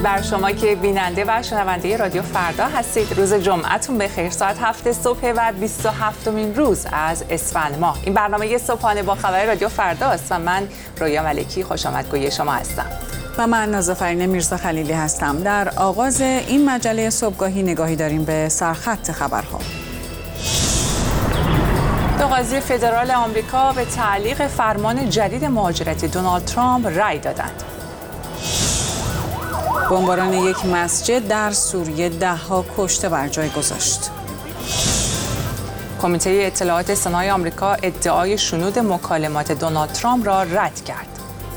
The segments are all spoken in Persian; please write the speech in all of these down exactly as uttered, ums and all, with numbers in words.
بر شما که بیننده و شنونده رادیو فردا هستید. روز جمعتون بخیر. ساعت هفت صبح و بیست و هفتمین روز از اسفند ماه. این برنامه صبحانه با خبر رادیو فردا است و من رویا ملکی خوش آمدگوی شما هستم. و من نازافرین میرزا خلیلی هستم. در آغاز این مجله صبحگاهی نگاهی داریم به سرخط خبرها. دو قاضی فدرال آمریکا به تعلیق فرمان جدید مهاجرتی دونالد ترامپ رأی دادند. بمباران یک مسجد در سوریه ده ها کشته بر جای گذاشت. کمیته اطلاعات سنای آمریکا ادعای شنود مکالمات دونالد ترامپ را رد کرد.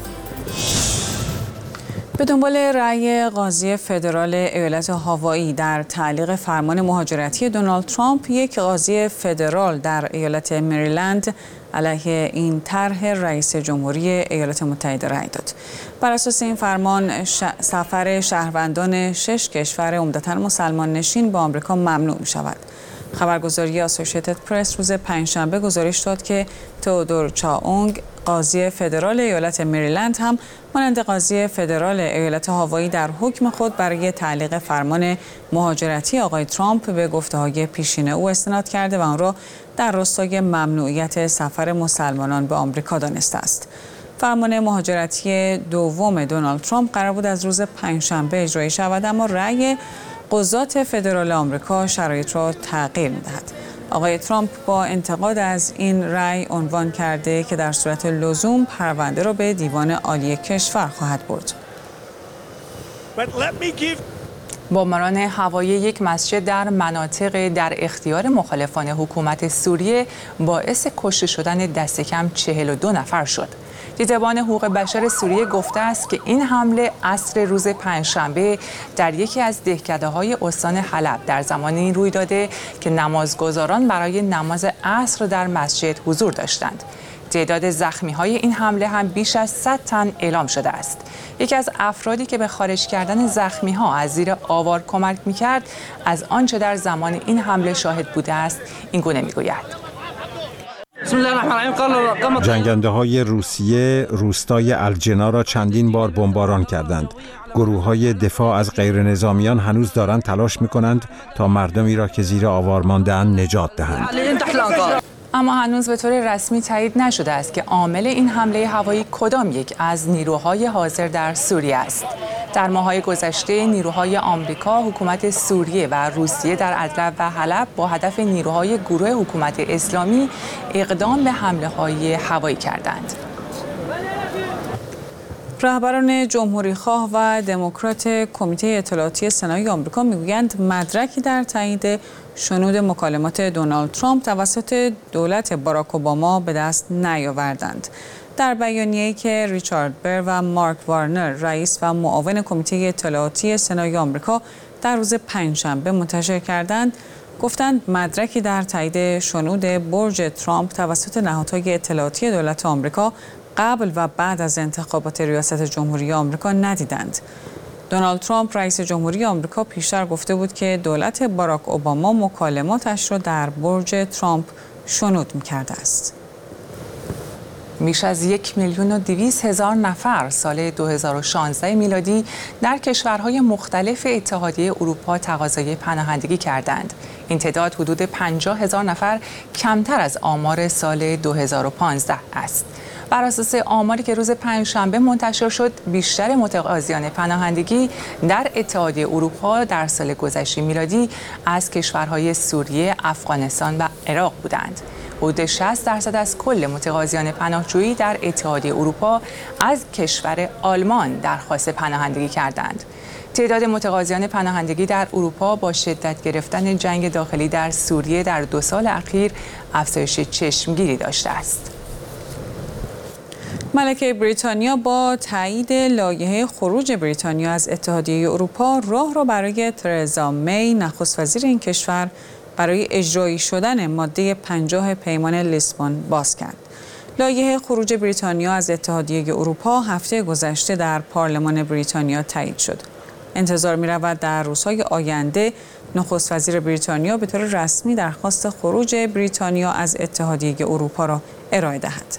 به دنبال رأی قاضی فدرال ایالت هاوایی در تعلیق فرمان مهاجرتی دونالد ترامپ، یک قاضی فدرال در ایالت مریلند علیه این طرح رئیس جمهوری ایالات متحده رأی داد. بر اساس این فرمان ش... سفر شهروندان شش کشور عمدتاً مسلمان نشین به آمریکا ممنوع می شود. خبرگزاری آسوشیتد پرس روز پنجشنبه گزارش داد که تئودور چاونگ، قاضی فدرال ایالت مریلند، هم مانند قاضی فدرال ایالت هاوایی در حکم خود برای تعلیق فرمان مهاجرتی آقای ترامپ به گفته‌های پیشین او استناد کرده و آن را در راستای ممنوعیت سفر مسلمانان به آمریکا دانسته است. فرمان مهاجرتی دوم دونالد ترامپ قرار بود از روز پنجشنبه اجرایی شود، اما رأی قضات فدرال آمریکا شرایط را تغییر می‌دهد. آقای ترامپ با انتقاد از این رأی عنوان کرده که در صورت لزوم پرونده را به دیوان عالی کشور خواهد برد. بمباران هوایی یک مسجد در مناطق در اختیار مخالفان حکومت سوریه باعث کشته شدن دست کم چهل و دو نفر شد. دیدبان حقوق بشر سوریه گفته است که این حمله عصر روز پنجشنبه در یکی از دهکده‌های استان حلب در زمانی روی داده که نمازگزاران برای نماز عصر در مسجد حضور داشتند. تعداد زخمی‌های این حمله هم بیش از صد تن اعلام شده است. یکی از افرادی که به خارج کردن زخمی‌ها از زیر آوار کمک می‌کرد، از آنچه در زمان این حمله شاهد بوده است این گونه می‌گوید: جنگنده های روسیه روستای الجنا را چندین بار بمباران کردند. گروه های دفاع از غیر نظامیان هنوز دارند تلاش می کنند تا مردمی را که زیر آوار مانده‌اند نجات دهند. اما هنوز به طور رسمی تایید نشده است که عامل این حمله هوایی کدام یک از نیروهای حاضر در سوریه است. در ماه‌های گذشته نیروهای آمریکا، حکومت سوریه و روسیه در ادلب و حلب با هدف نیروهای گروه حکومت اسلامی اقدام به حمله‌های هوایی کردند. رهبران جمهوری‌خواه و دموکرات کمیته اطلاعاتی سنای آمریکا میگویند مدرکی در تایید شنود مکالمات دونالد ترامپ توسط دولت باراک اوباما به دست نیاوردند. در بیانیه‌ای که ریچارد بر و مارک وارنر، رئیس و معاون کمیته اطلاعاتی سنای آمریکا، در روز پنجشنبه منتشر کردند، گفتند مدرکی در تایید شنود برج ترامپ توسط نهادهای اطلاعاتی دولت آمریکا قبل و بعد از انتخابات ریاست جمهوری آمریکا ندیدند. دونالد ترامپ رئیس جمهوری آمریکا پیشتر گفته بود که دولت باراک اوباما مکالماتش را در برج ترامپ شنود می‌کرده است. بیش از یک میلیون و دویست هزار نفر سال دو هزار و شانزده میلادی در کشورهای مختلف اتحادیه اروپا تقاضای پناهندگی کردند. این تعداد حدود پنجاه هزار نفر کمتر از آمار سال دو هزار و پانزده است. بر اساس آماری که روز پنجشنبه منتشر شد، بیشتر متقاضیان پناهندگی در اتحادیه اروپا در سال گذشته میلادی از کشورهای سوریه، افغانستان و عراق بودند. حدود شصت درصد از کل متقاضیان پناهجویی در اتحادیه اروپا از کشور آلمان درخواست پناهندگی کردند. تعداد متقاضیان پناهندگی در اروپا با شدت گرفتن جنگ داخلی در سوریه در دو سال اخیر افزایش چشمگیری داشته است. ملکه بریتانیا با تایید لایحه خروج بریتانیا از اتحادیه اروپا راه را برای ترزا می، نخست وزیر این کشور، برای اجرایی شدن ماده پنجاه پیمان لیسبون باز کرد. لایحه خروج بریتانیا از اتحادیه اروپا هفته گذشته در پارلمان بریتانیا تایید شد. انتظار می‌رود در روزهای آینده نخست وزیر بریتانیا به طور رسمی درخواست خروج بریتانیا از اتحادیه اروپا را ارائه دهد.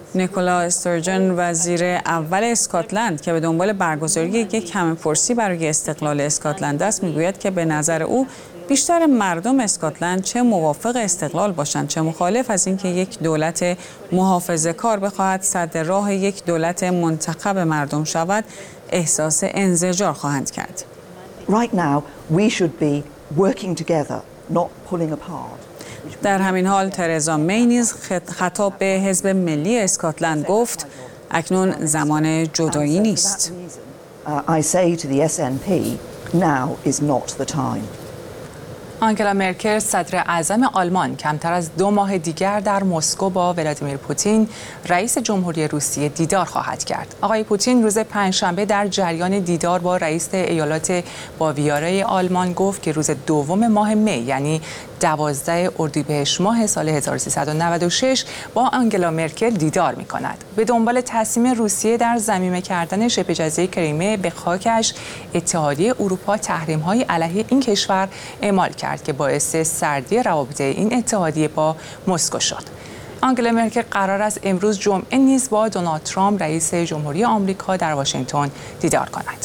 نیکولا استورجن وزیر اول اسکاتلند که به دنبال برگزاری یک همه‌پرسی برای استقلال اسکاتلند است میگوید که به نظر او بیشتر مردم اسکاتلند چه موافق استقلال باشند چه مخالف از اینکه یک دولت محافظه‌کار بخواهد سد راه یک دولت منتخب مردم شود احساس انزجار خواهند کرد. Right now we should be working together, not pulling apart. در همین حال ترزا می نیز خطاب به حزب ملی اسکاتلند گفت اکنون زمان جدایی نیست. I say to the S N P, now is not the time. آنگلا مرکل صدر اعظم آلمان کمتر از دو ماه دیگر در مسکو با ولادیمیر پوتین رئیس جمهوری روسیه دیدار خواهد کرد. آقای پوتین روز پنجشنبه در جریان دیدار با رئیس ایالات باویاره آلمان گفت که روز دوم ماه می یعنی دوازده اردیبهشت ماه سال هزار و سیصد و نود و شش با آنگلا مرکل دیدار می کند. به دنبال تصمیم روسیه در ضمیمه کردن شبه جزیره کریمه به خاکش، اتحادیه اروپا تحریم‌های علیه این کشور اعمال کرد که باعث سردی روابط این اتحادیه با مسکو شد. آنگلا مرکل قرار است امروز جمعه نیز با دونالد ترامپ رئیس جمهوری آمریکا در واشنگتن دیدار کند.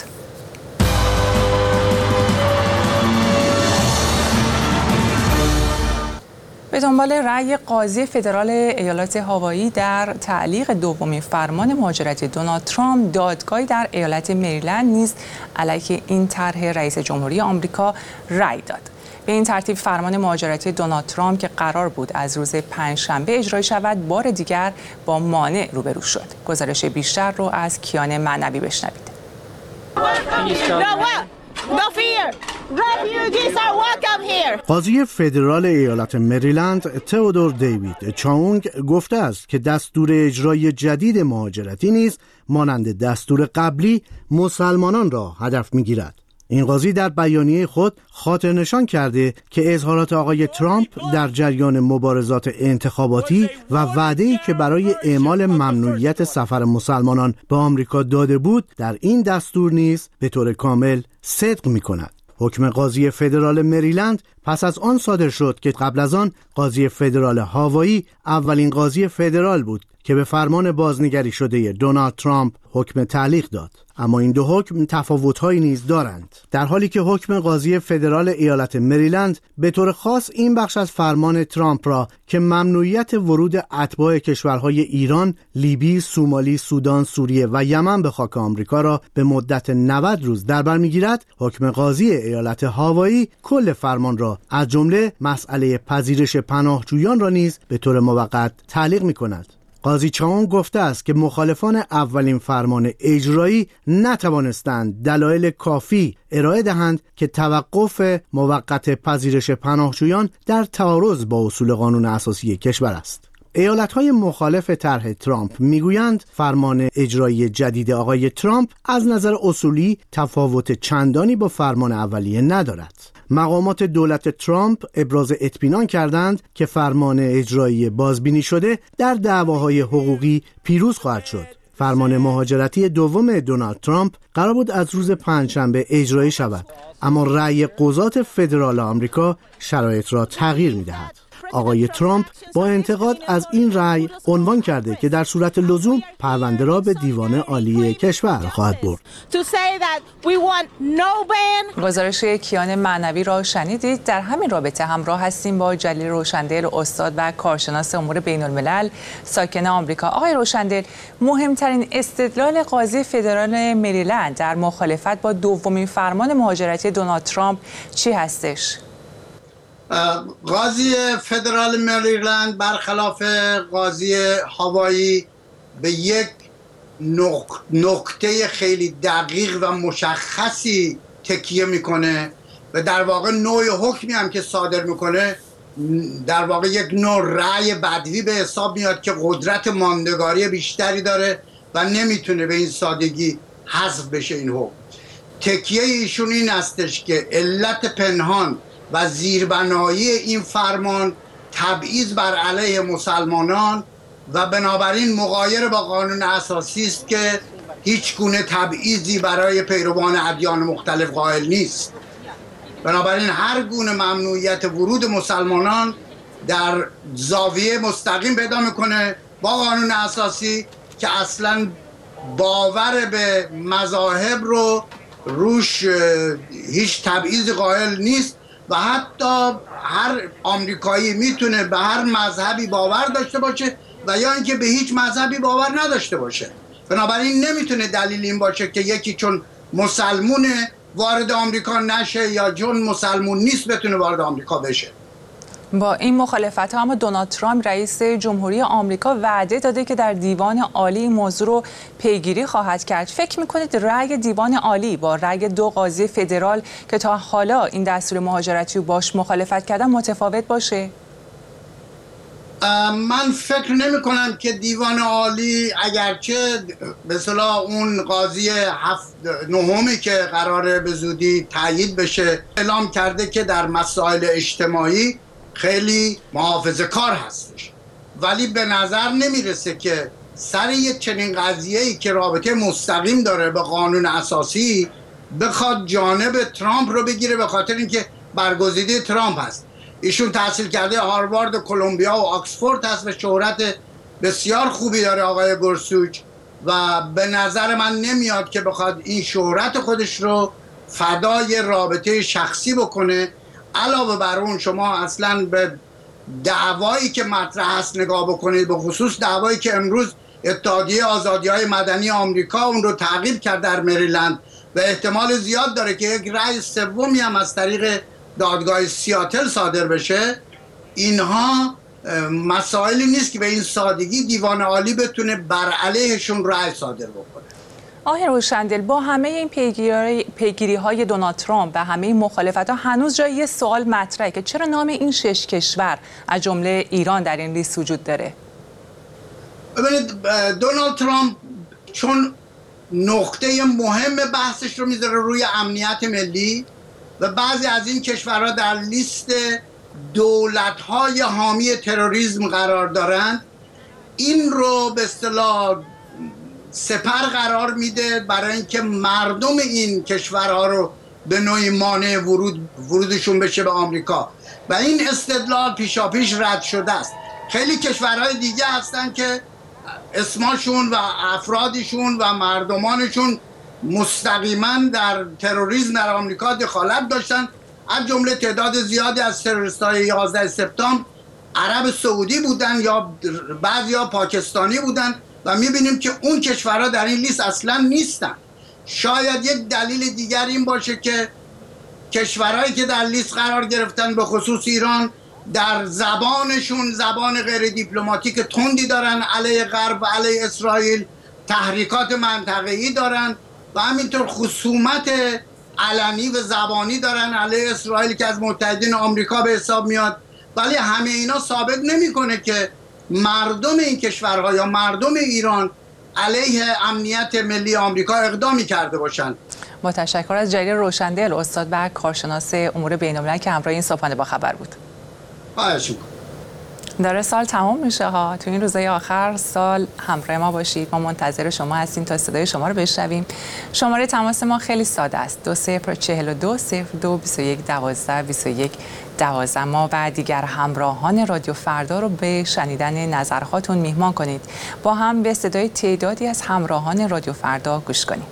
به دنبال رأی قاضی فدرال ایالات هاوایی در تعلیق دومین فرمان مهاجرتی دونالد ترامپ، دادگاهی در ایالت مریلند نیز علیه این طرح رئیس جمهوری آمریکا رأی داد. به این ترتیب فرمان مهاجرتی دونالد ترامپ که قرار بود از روز پنجشنبه اجرایی شود بار دیگر با مانع روبرو شد. گزارش بیشتر رو از کیان معنوی بشنوید. قاضی فدرال ایالت مریلند تئودور دیوید چاونگ گفته است که دستور اجرای جدید مهاجرتی نیز مانند دستور قبلی مسلمانان را هدف می‌گیرد. این قاضی در بیانیه خود خاطر نشان کرده که اظهارات آقای ترامپ در جریان مبارزات انتخاباتی و وعده‌ای که برای اعمال ممنوعیت سفر مسلمانان به آمریکا داده بود در این دستور نیز به طور کامل صدق می‌کند. حکم قاضی فدرال مریلند پس از آن صادر شد که قبل از آن قاضی فدرال هاوایی اولین قاضی فدرال بود که به فرمان بازنگری شده دونالد ترامپ حکم تعلیق داد. اما این دو حکم تفاوت‌هایی نیز دارند. در حالی که حکم قاضی فدرال ایالت مریلند به طور خاص این بخش از فرمان ترامپ را که ممنوعیت ورود اتباع کشورهای ایران، لیبی، سومالی، سودان، سوریه و یمن به خاک آمریکا را به مدت نود روز در بر می‌گیرد، حکم قاضی ایالت هاوایی کل فرمان را از جمله مسئله پذیرش پناهجویان را نیز به طور موقت تعلیق می‌کند. قاضی چاون گفته است که مخالفان اولین فرمان اجرایی نتوانستند دلایل کافی ارائه دهند که توقف موقت پذیرش پناهجویان در تعارض با اصول قانون اساسی کشور است. ایالت‌های مخالف طرح ترامپ میگویند فرمان اجرایی جدید آقای ترامپ از نظر اصولی تفاوت چندانی با فرمان اولیه ندارد. مقامات دولت ترامپ ابراز اطمینان کردند که فرمان اجرایی بازبینی شده در دعواهای حقوقی پیروز خواهد شد. فرمان مهاجرتی دوم دونالد ترامپ قرار بود از روز پنجشنبه اجرایی شود، اما رأی قضات فدرال آمریکا شرایط را تغییر می‌دهد. آقای ترامپ با انتقاد از این رأی عنوان کرده که در صورت لزوم پرونده را به دیوان عالی کشور خواهد برد. گزارش کیان معنوی را شنیدید. در همین رابطه همراه هستیم با جلیل روشندل، استاد و کارشناس امور بین الملل ساکن آمریکا. آقای روشندل، مهمترین استدلال قاضی فدرال مریلند در مخالفت با دومین فرمان مهاجرتی دونالد ترامپ چی هستش؟ قاضی فدرال مریلند برخلاف قاضی هاوایی به یک نکته خیلی دقیق و مشخصی تکیه میکنه و در واقع نوع حکمی هم که صادر میکنه در واقع یک نوع رأی بدوی به حساب میاد که قدرت ماندگاری بیشتری داره و نمیتونه به این سادگی حذف بشه. این حکم تکیه ایشون این هستش که علت پنهان و زیربنایی این فرمان تبعیض بر علیه مسلمانان و بنابراین مغایر با قانون اساسی است که هیچ گونه تبعیضی برای پیروان ادیان مختلف قائل نیست. بنابراین هر گونه ممنوعیت ورود مسلمانان در زاویه مستقیم پیدا میکنه با قانون اساسی که اصلا باور به مذاهب رو روش هیچ تبعیض قائل نیست و حتی هر آمریکایی میتونه به هر مذهبی باور داشته باشه و یا اینکه به هیچ مذهبی باور نداشته باشه. بنابراین نمیتونه دلیل این باشه که یکی چون مسلمونه وارد آمریکا نشه یا چون مسلمون نیست بتونه وارد آمریکا بشه. با این مخالفت ها اما دونالد ترامپ رئیس جمهوری آمریکا وعده داده که در دیوان عالی این موضوع رو پیگیری خواهد کرد. فکر میکنید رأی دیوان عالی با رأی دو قاضی فدرال که تا حالا این دستور مهاجرتی رو باش مخالفت کردن متفاوت باشه؟ من فکر نمی کنم که دیوان عالی اگرچه به اصطلاح اون قاضی هفت نهمی که قراره به زودی تایید بشه اعلام کرده که در مسائل اجتماعی خیلی محافظه کار هستش، ولی به نظر نمیرسه که سر یک چنین قضیه‌ای که رابطه مستقیم داره به قانون اساسی بخواد جانب ترامپ رو بگیره، به خاطر اینکه برگزیده ترامپ هست. ایشون تحصیل کرده هاروارد و کلمبیا و آکسفورد هست و شهرت بسیار خوبی داره آقای گورسوچ و به نظر من نمیاد که بخواد این شهرت خودش رو فدای رابطه شخصی بکنه. علاوه بر اون شما اصلا به دعوایی که مطرح هست نگاه بکنید، به خصوص دعوایی که امروز اتحادیه آزادی‌های مدنی آمریکا اون رو تعقیب کرد در مریلند و احتمال زیاد داره که یک رأی سومی هم از طریق دادگاه سیاتل صادر بشه. اینها مسائلی نیست که به این سادگی دیوان عالی بتونه بر علیهشون رأی صادر بکنه. آقای روشندل، با همه این پیگیری, پیگیری های دونالد ترامپ و همه این مخالفت ها هنوز جای یه سوال مطرحه که چرا نام این شش کشور از جمله ایران در این لیست وجود داره؟ ببینید دونالد ترامپ چون نقطه مهم بحثش رو میذاره روی امنیت ملی و بعضی از این کشورها در لیست دولت‌های حامی تروریسم قرار دارند، این رو به اصطلاح سپر قرار میده برای اینکه مردم این کشورها رو به نوعی مانع ورود ورودشون بشه به آمریکا و این استدلال پیشاپیش رد شده است. خیلی کشورهای دیگه هستن که اسمشون و افرادشون و مردمانشون مستقیما در تروریسم در آمریکا دخالت داشتن، از جمله تعداد زیادی از تروریست‌های یازده سپتامبر عرب سعودی بودن یا بعضیا پاکستانی بودن و میبینیم که اون کشورها در این لیست اصلا نیستن. شاید یک دلیل دیگر این باشه که کشورهایی که در لیست قرار گرفتن به خصوص ایران در زبانشون زبان غیر دیپلماتیک تندی دارن علیه غرب و علیه اسرائیل، تحریکات منطقه‌ای دارن و همینطور خصومت علنی و زبانی دارن علیه اسرائیل که از متحدین آمریکا به حساب میاد، ولی همه اینا ثابت نمیکنه که مردم این کشورها یا مردم ایران علیه امنیت ملی آمریکا اقدامی کرده باشند. با تشکر از جلیل روشندل، استاد و کارشناس امور بین‌المللی که همراه این صبحانه با خبر بود. خواهش می‌کنم. داره سال تمام میشه ها، تو این روزهای آخر سال همراه ما باشید. ما منتظر شما هستیم تا صدای شما رو بشنویم. شماره تماس ما خیلی ساده است: دو صفر چهل و دو صفر دو بیست و یک دوازده بیست و یک دوازده. ما و دیگر همراهان رادیو فردا رو به شنیدن نظرهاتون میهمان کنید. با هم به صدای تعدادی از همراهان رادیو فردا گوش کنیم.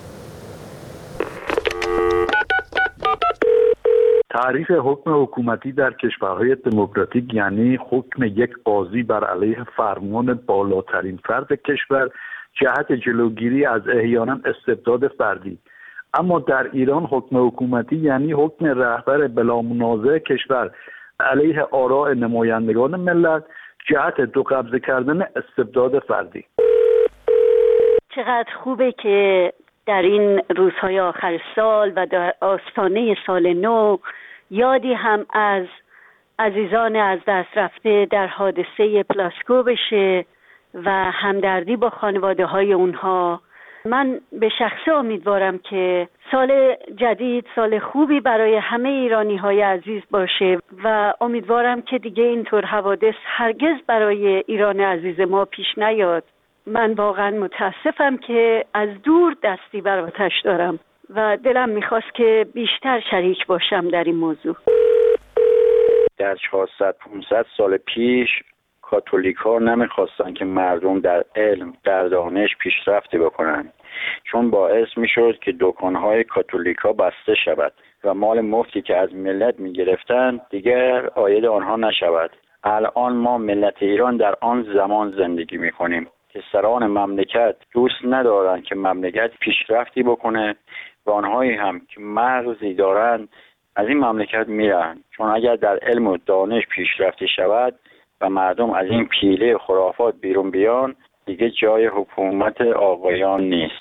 تعریف حکم حکومتی در کشورهای دموکراتیک یعنی حکم یک قاضی بر علیه فرمان بالاترین فرد کشور جهت جلوگیری از احیانا استبداد فردی. اما در ایران حکم حکومتی یعنی حکم رهبر بلا منازع کشور علیه آراء نمایندگان ملت جهت دو قبضه کردن استبداد فردی. چقدر خوبه که در این روزهای آخر سال و در آستانه سال نو یادی هم از عزیزان از دست رفته در حادثه پلاسکو بشه و همدردی با خانواده های اونها. من به شخصه امیدوارم که سال جدید سال خوبی برای همه ایرانی های عزیز باشه و امیدوارم که دیگه اینطور حوادث هرگز برای ایران عزیز ما پیش نیاد. من واقعا متاسفم که از دور دستی بر آتش دارم و دلم میخواست که بیشتر شریک باشم در این موضوع. در چهارصد پانصد سال پیش کاتولیک‌ها نمیخواستن که مردم در علم، در دانش پیشرفتی بکنن، چون باعث میشد که دکان‌های کاتولیک‌ها بسته شود و مال مفتی که از ملت میگرفتن دیگر عاید آنها نشود. الان ما ملت ایران در آن زمان زندگی میکنیم که سران مملکت دوست ندارن که مملکت پیشرفتی بکنه و آنهایی هم که مغزی دارن از این مملکت میرن، چون اگر در علم و دانش پیشرفتی شود و مردم از این پیله خرافات بیرون بیان، دیگه جای حکومت آقایان نیست.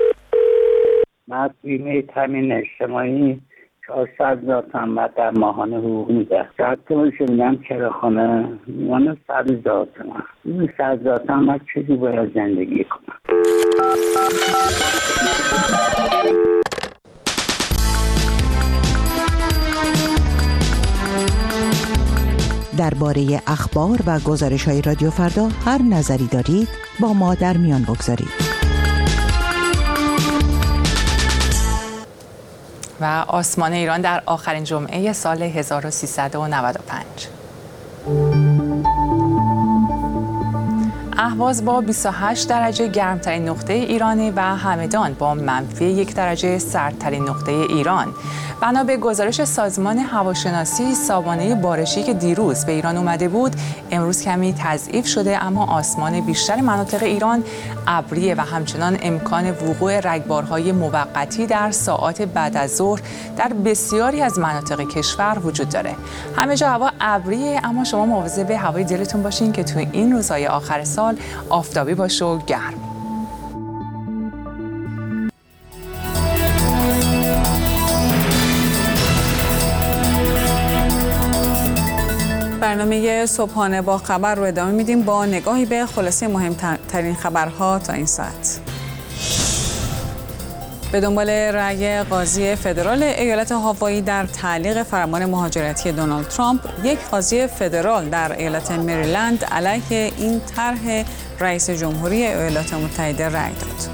من بیمه تامین اجتماعی چهارصد هزار تومان در ماهانه حقوق میده. صد تومن شدیم کراخانه میمانه صد هزار تومن. این صد هزار تومن من چیزی باید زندگی کنم. درباره اخبار و گزارش‌های رادیو فردا هر نظری دارید با ما در میان بگذارید. و آسمان ایران در آخرین جمعه سال هزار و سیصد و نود و پنج. اهواز با بیست و هشت درجه گرمترین نقطه ایران و همدان با منفی یک درجه سردترین نقطه ایران. بنا به گزارش سازمان هواشناسی، سامانه بارشی که دیروز به ایران اومده بود امروز کمی تضعیف شده، اما آسمان بیشتر مناطق ایران ابریه و همچنان امکان وقوع رگبارهای موقتی در ساعات بعد از ظهر در بسیاری از مناطق کشور وجود داره. همه جا هوا ابریه، اما شما مواظب هوای دلتون باشین که توی این روزهای آخر سال آفتابی باشه و گرم. برنامه صبحانه با خبر رو ادامه میدیم با نگاهی به خلاصه مهمترین خبرها تا این ساعت. به دنبال رأی قاضی فدرال ایالت هاوایی در تعلیق فرمان مهاجرتی دونالد ترامپ، یک قاضی فدرال در ایالت مریلند علیه این طرح رئیس جمهوری ایالات متحده رأی داد.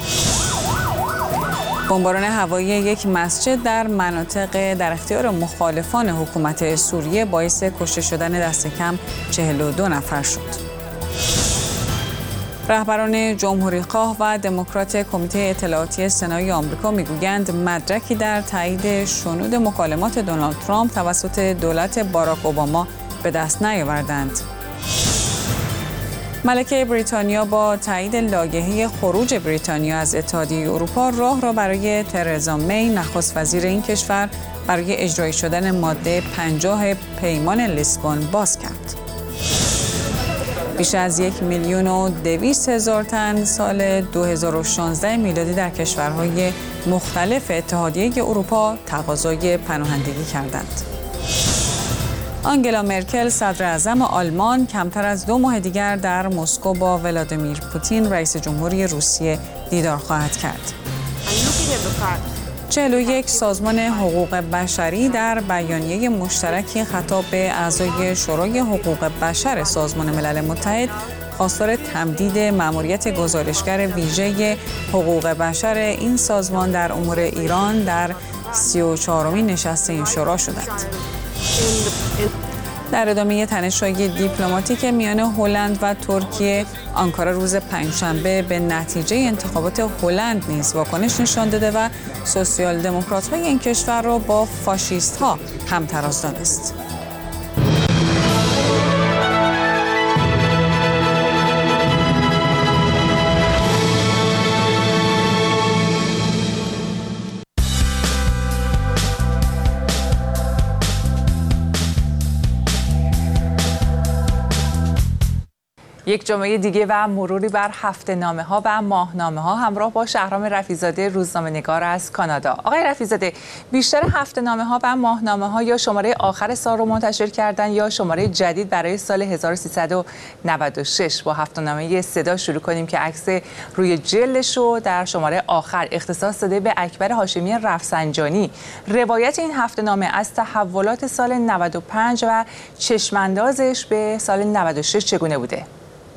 بمباران هوایی یک مسجد در مناطق در اختیار مخالفان حکومت سوریه باعث کشته شدن دست کم چهل و دو نفر شد. رهبران جمهوری‌خواه و دموکرات کمیته اطلاعاتی سنای آمریکا میگویند مدرکی در تایید شنود مکالمات دونالد ترامپ توسط دولت باراک اوباما به دست نیاوردند. ملکه بریتانیا با تایید لایحه خروج بریتانیا از اتحادیه اروپا راه را برای ترزا می، نخست وزیر این کشور، برای اجرایی شدن ماده پنجاه پیمان لیسبون باز کرد. بیش از یک میلیون و دویست هزار تن سال دو هزار و شانزده میلادی در کشورهای مختلف اتحادیه اروپا تقاضای پناهندگی کردند. آنگلا مرکل صدر اعظم آلمان کمتر از دو ماه دیگر در مسکو با ولادیمیر پوتین رئیس جمهوری روسیه دیدار خواهد کرد. چهل و یک سازمان حقوق بشری در بیانیه مشترکی خطاب به اعضای شورای حقوق بشر سازمان ملل متحد خواستار تمدید مأموریت گزارشگر ویژه حقوق بشر این سازمان در امور ایران در سی و چهارمین نشست این شورا شدند. در ادامه تنش‌های دیپلماتیک میان هلند و ترکیه، آنکارا روز پنجشنبه به نتیجه انتخابات هلند نیز واکنش نشان داده و سوسیال دموکرات‌های این کشور را با فاشیست‌ها هم‌تراز دانست. یک جمعه دیگه و مروری بر هفته‌نامه ها و ماهنامه ها همراه با شهرام رفیع‌زاده روزنامه‌نگار از کانادا. آقای رفیع‌زاده، بیشتر هفته‌نامه ها و ماهنامه ها یا شماره آخر سال رو منتشر کردن یا شماره جدید برای سال هزار و سیصد و نود و شش. با هفته‌نامه صدا شروع کنیم که عکس روی جلدش رو در شماره آخر اختصاص داده به اکبر هاشمی رفسنجانی. روایت این هفته‌نامه از تحولات سال نود و پنج و چشم‌اندازش به سال نود و شش چگونه بوده؟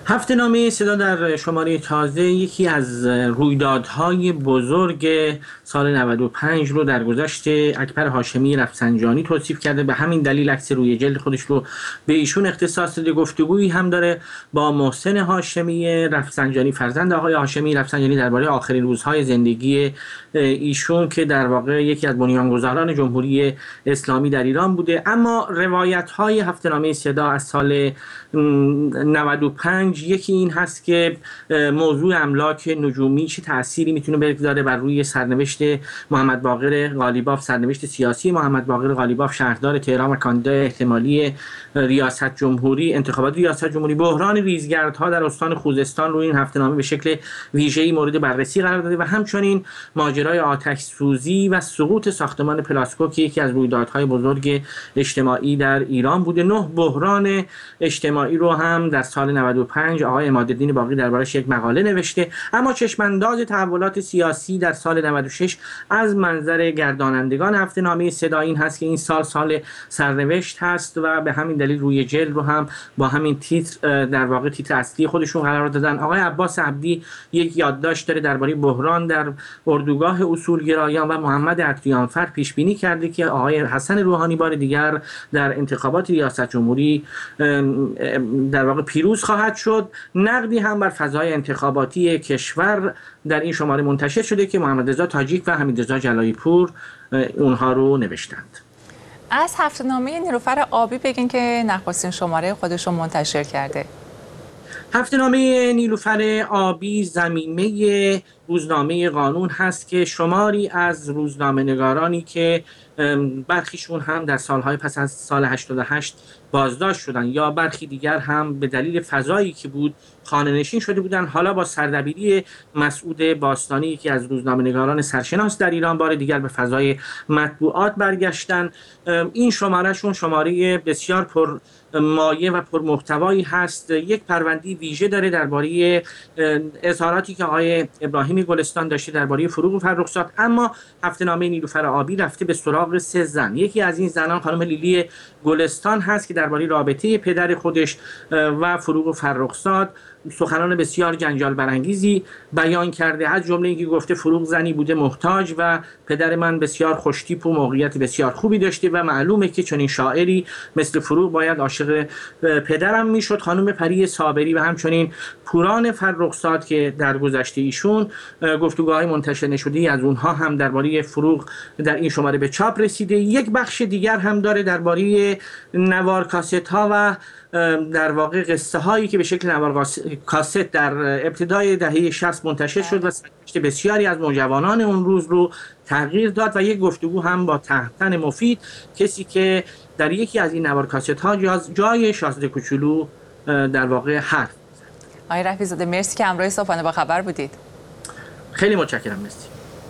هفته نامه صدا در شماره تازه یکی از رویدادهای بزرگ سال نود و پنج رو در گذشت اکبر هاشمی رفسنجانی توصیف کرده. به همین دلیل عکس روی جلد خودش رو به ایشون اختصاص داده. گفتگویی هم داره با محسن هاشمی رفسنجانی، فرزند آقای هاشمی رفسنجانی، درباره آخرین روزهای زندگی ایشون که در واقع یکی از بنیانگذاران جمهوری اسلامی در ایران بوده. اما روایت‌های هفته نامه صدا از سال نود و پنج یکی این هست که موضوع املاک نجومی چه تأثیری میتونه بگذاره بر روی سرنوشت محمد باقر قالیباف، سرنوشت سیاسی محمد باقر قالیباف، شهردار تهران و کاندیدای احتمالی ریاست جمهوری، انتخابات ریاست جمهوری. بحران ریزگردها در استان خوزستان رو این هفته‌نامه به شکل ویژه‌ای مورد بررسی قرار داده و همچنین ماجرای آتش سوزی و سقوط ساختمان پلاسکو که یکی از رویدادهای بزرگ اجتماعی در ایران بوده. نه بحران اجتماعی رو هم در سال نود و پنج آقای عمادالدین باقی دربارش یک مقاله نوشته. اما چشمانداز تحولات سیاسی در سال نود و شش از منظر گردانندگان هفته‌نامه صدا این هست که این سال سال سرنوشت هست و به همین دلیل روی جلد رو هم با همین تیتر در واقع تیتر اصلی خودشون قرار دادن. آقای عباس عبدی یک یادداشت داره درباره بحران در اردوگاه اصولگرایان و محمد عطریانفر پیش بینی کرده که آقای حسن روحانی بار دیگر در انتخابات ریاست جمهوری در واقع پیروز خواهد شد. نقدی هم بر فضای انتخاباتی کشور در این شماره منتشر شده که محمد رضا تاجیک و حمیدرضا جلایی پور اونها رو نوشتند. از هفته‌نامه نیلوفر آبی بگین که نخستین شماره خودش رو منتشر کرده. هفته‌نامه نیلوفر آبی ضمیمه روزنامه قانون هست که شماری از روزنامه‌نگارانی که برخیشون هم در سالهای پس از سال هشتاد و هشت بازداشت شدن یا برخی دیگر هم به دلیل فضایی که بود خانه‌نشین شده بودن، حالا با سردبیری مسعود باستانی که از روزنامه‌نگاران سرشناس در ایران بار دیگر به فضای مطبوعات برگشتن. این شمارهشون شماره بسیار پر مایه و پر محتوایی هست. یک پرونده ویژه داره درباره اظهاراتی که آقای ابراهیمی گلستان داشته درباره فروغ فرخزاد. اما هفته‌نامه نیلوفر آبی رفته به سراغ سه زن. یکی از این زنان خانم لیلی گلستان هست که درباره رابطه پدر خودش و فروغ فرخزاد سخنان بسیار جنجال برانگیزی بیان کرده، از جمله اینکه گفته فروغ زنی بوده محتاج و پدر من بسیار خوشتیپ و موقعیت بسیار خوبی داشته و معلومه که چنین شاعری مثل فروغ باید عاشق پدرم میشد. خانم پری صابری و همچنین پوران فرخزاد که در گذشته ایشون گفتگوهای منتشر نشده از اونها هم درباره فروغ در این شماره به چاپ رسیده. یک بخش دیگر هم داره درباره نوار کاست ها و در واقع قصه هایی که به شکل نوار کاست در ابتدای دهه شصت منتشر شد و سرنوشت بسیاری از نوجوانان اون روز رو تغییر داد و یک گفتگو هم با تهمتن مفید، کسی که در یکی از این نوار کاست ها جای شاهزاده کوچولو در واقع حرف. آقای رفیع‌زاده مرسی که همراه صبحانه با خبر بودید. خیلی متشکرم. مرسی.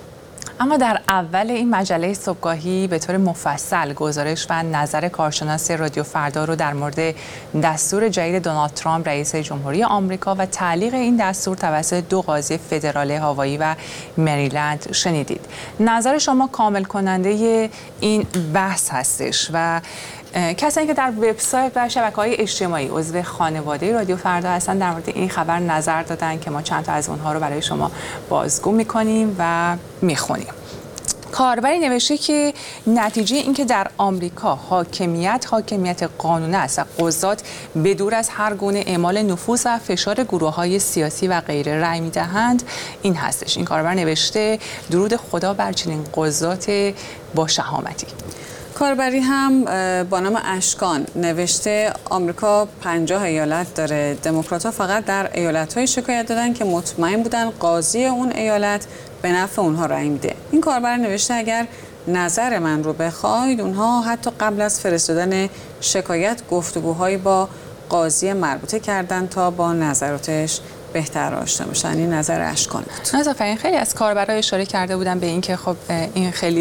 اما در اول این مجله صبحگاهی به طور مفصل گزارش و نظر کارشناس رادیو فردا رو در مورد دستور جدید دونالد ترامپ رئیس جمهوری آمریکا و تعلیق این دستور توسط دو قاضی فدرال هاوایی و مریلند شنیدید. نظر شما کامل کننده این بحث هستش و کسانی که در وبسایت و شبکه‌های اجتماعی عضو خانواده رادیو فردا هستن در مورد این خبر نظر دادن که ما چند تا از اونها رو برای شما بازگو می‌کنیم و می‌خونیم. کاربری نوشته که نتیجه اینکه در آمریکا حاکمیت حاکمیت قانون است و قضات به دور از هر گونه اعمال نفوذ و فشار گروه‌های سیاسی و غیره رأی می‌دهند این هستش. این کاربر نوشته درود خدا بر چنین قضات با شهامتی. کاربری هم با نام اشکان نوشته آمریکا پنجاه ایالت داره، دموکرات‌ها فقط در ایالت‌های شکایت دادن که مطمئن بودن قاضی اون ایالت به نفع اونها رأی میده. این کاربر نوشته اگر نظر من رو بخواید اونها حتی قبل از فرستادن شکایت گفتگوهایی با قاضی مربوطه کردن تا با نظراتش بهتر آشنا بشن. این نظر اشکان بود. نظر خیلی از کاربرای اشاره کرده بودن به اینکه خب این خیلی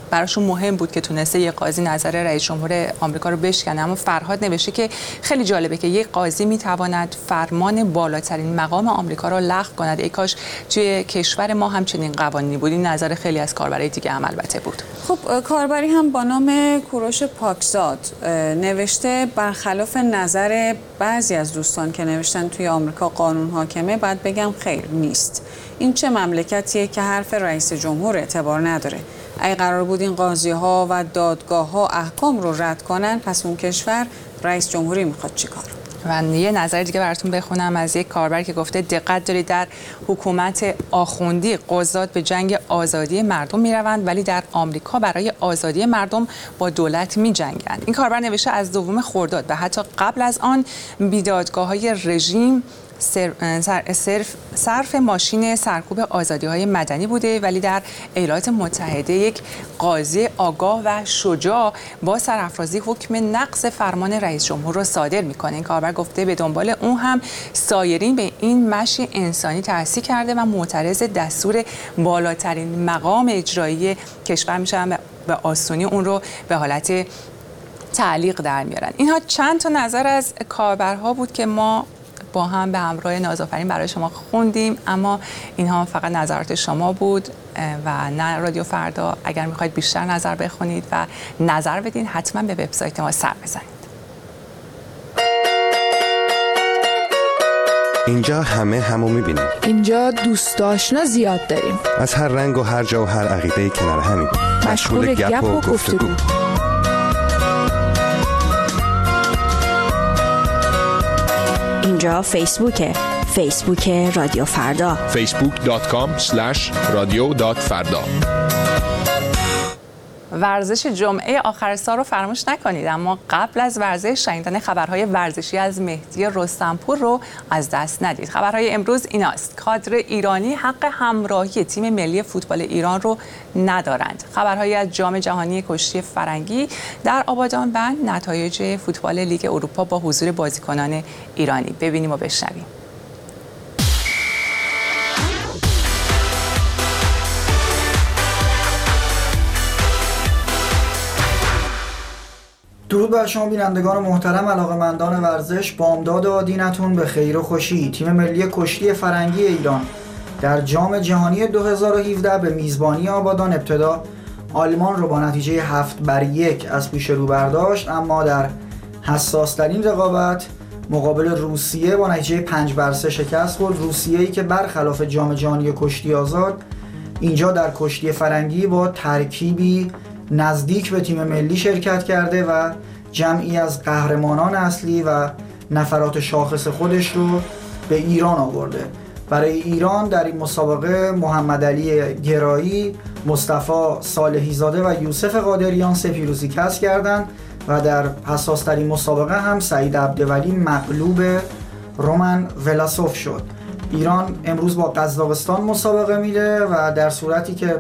براشون مهم بود که تونسته یک قاضی نظر رئیس جمهور آمریکا رو بشکنه. اما فرهاد نوشته که خیلی جالبه که یک قاضی میتواند فرمان بالاترین مقام آمریکا را لغو کند. ای کاش توی کشور ما همچنین قوانینی بود. این نظر خیلی از کاربرای دیگه هم البته بود. خب کاربری هم با نام کوروش پاکزاد نوشته برخلاف نظر بعضی از دوستان که نوشتن توی آمریکا قانون حاکمه، بعد بگم خیر نیست. این چه مملکتیه که حرف رئیس جمهور اعتبار نداره؟ اگه قرار بود این قاضی ها و دادگاه ها احکام رو رد کنن، پس اون کشور رئیس جمهوری میخواد چیکار؟ و یه نظر دیگه براتون بخونم از یک کاربر که گفته دقت دارید در حکومت آخوندی قضات به جنگ آزادی مردم میروند ولی در آمریکا برای آزادی مردم با دولت میجنگند. این کاربر نوشته از دوم خرداد و حتی قبل از آن بیدادگاه‌های رژیم صرف صرف ماشین سرکوب آزادی‌های مدنی بوده، ولی در ایالات متحده یک قاضی آگاه و شجاع با سرافرازی حکم نقض فرمان رئیس جمهور را صادر می‌کنه. این کاربر گفته به دنبال اون هم سایرین به این مشی انسانی تأسیس کرده و معترض دستور بالاترین مقام اجرایی کشور میشن به آسونی اون رو به حالت تعلیق در میارن. اینها چند تا نظر از کاربرها بود که ما با هم به همراه نازآفرین برای شما خوندیم، اما اینها فقط نظرات شما بود و نه رادیو فردا. اگر میخواید بیشتر نظر بخونید و نظر بدین حتما به وبسایت ما سر بزنید. اینجا همه همو میبینیم. اینجا دوست آشنا زیاد داریم. از هر رنگ و هر جا و هر عقیده کنار همین. مشغول گپ و گفتگو. اینجا فیسبوکه، فیسبوک رادیو فردا، فیسبوک دات کام اسلش رادیو دات فردا. ورزش جمعه آخر سال رو فراموش نکنید، اما قبل از ورزش شنیدن خبرهای ورزشی از مهدی رستمپور رو از دست ندید. خبرهای امروز ایناست: کادر ایرانی حق همراهی تیم ملی فوتبال ایران رو ندارند. خبرهای از جام جهانی کشتی فرنگی در آبادان و نتایج فوتبال لیگ اروپا با حضور بازیکنان ایرانی. ببینیم و بشنویم. درود بر شما بینندگان محترم، علاقه‌مندان ورزش. بامداد و دینتون به خیر و خوشی. تیم ملی کشتی فرنگی ایران در جام جهانی دو هزار و هفده به میزبانی آبادان ابتدا آلمان رو با نتیجه هفت بر یک از پیش رو برداشت، اما در حساس‌ترین رقابت مقابل روسیه با نتیجه پنج بر سه شکست خورد. روسیه‌ای که برخلاف جام جهانی کشتی آزاد اینجا در کشتی فرنگی با ترکیبی نزدیک به تیم ملی شرکت کرده و جمعی از قهرمانان اصلی و نفرات شاخص خودش رو به ایران آورده. برای ایران در این مسابقه محمد علی گرایی، مصطفی صالحی زاده و یوسف قادریان سه پیروزی کسب کردند و در حساس‌ترین مسابقه هم سعید عبدولی مغلوب رومن ولاسوف شد. ایران امروز با قزاقستان مسابقه میده و در صورتی که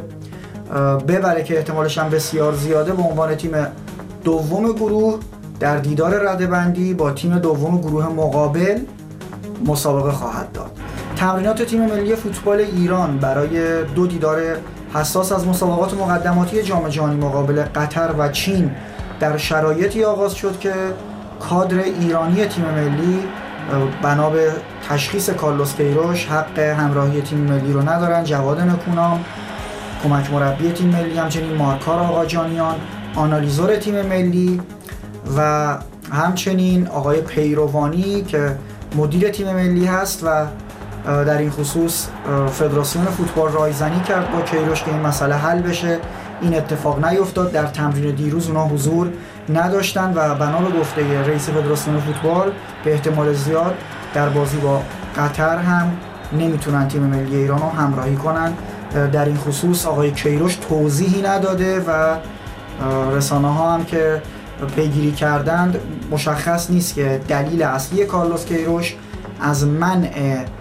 ببره که احتمالش هم بسیار زیاده به عنوان تیم دوم گروه در دیدار رده‌بندی با تیم دوم گروه مقابل مسابقه خواهد داد. تمرینات تیم ملی فوتبال ایران برای دو دیدار حساس از مسابقات مقدماتی جام جهانی مقابل قطر و چین در شرایطی آغاز شد که کادر ایرانی تیم ملی بنا به تشخیص کارلوس کیروش حق همراهی تیم ملی رو ندارن. جواد نکونام کمک مربی تیم ملی، همچنین مارکار آقاجانیان آنالیزور تیم ملی و همچنین آقای پیروانی که مدیر تیم ملی هست و در این خصوص فدراسیون فوتبال رایزنی کرد با کیروش که این مسئله حل بشه. این اتفاق نیفتاد. در تمرین دیروز اونا حضور نداشتن و بنا به گفته رئیس فدراسیون فوتبال به احتمال زیاد در بازی با قطر هم نمیتونن تیم ملی ایران رو همراهی کنن. در این خصوص آقای کیروش توضیحی نداده و رسانه ها هم که پیگیری کردند مشخص نیست که دلیل اصلی کارلوس کیروش از منع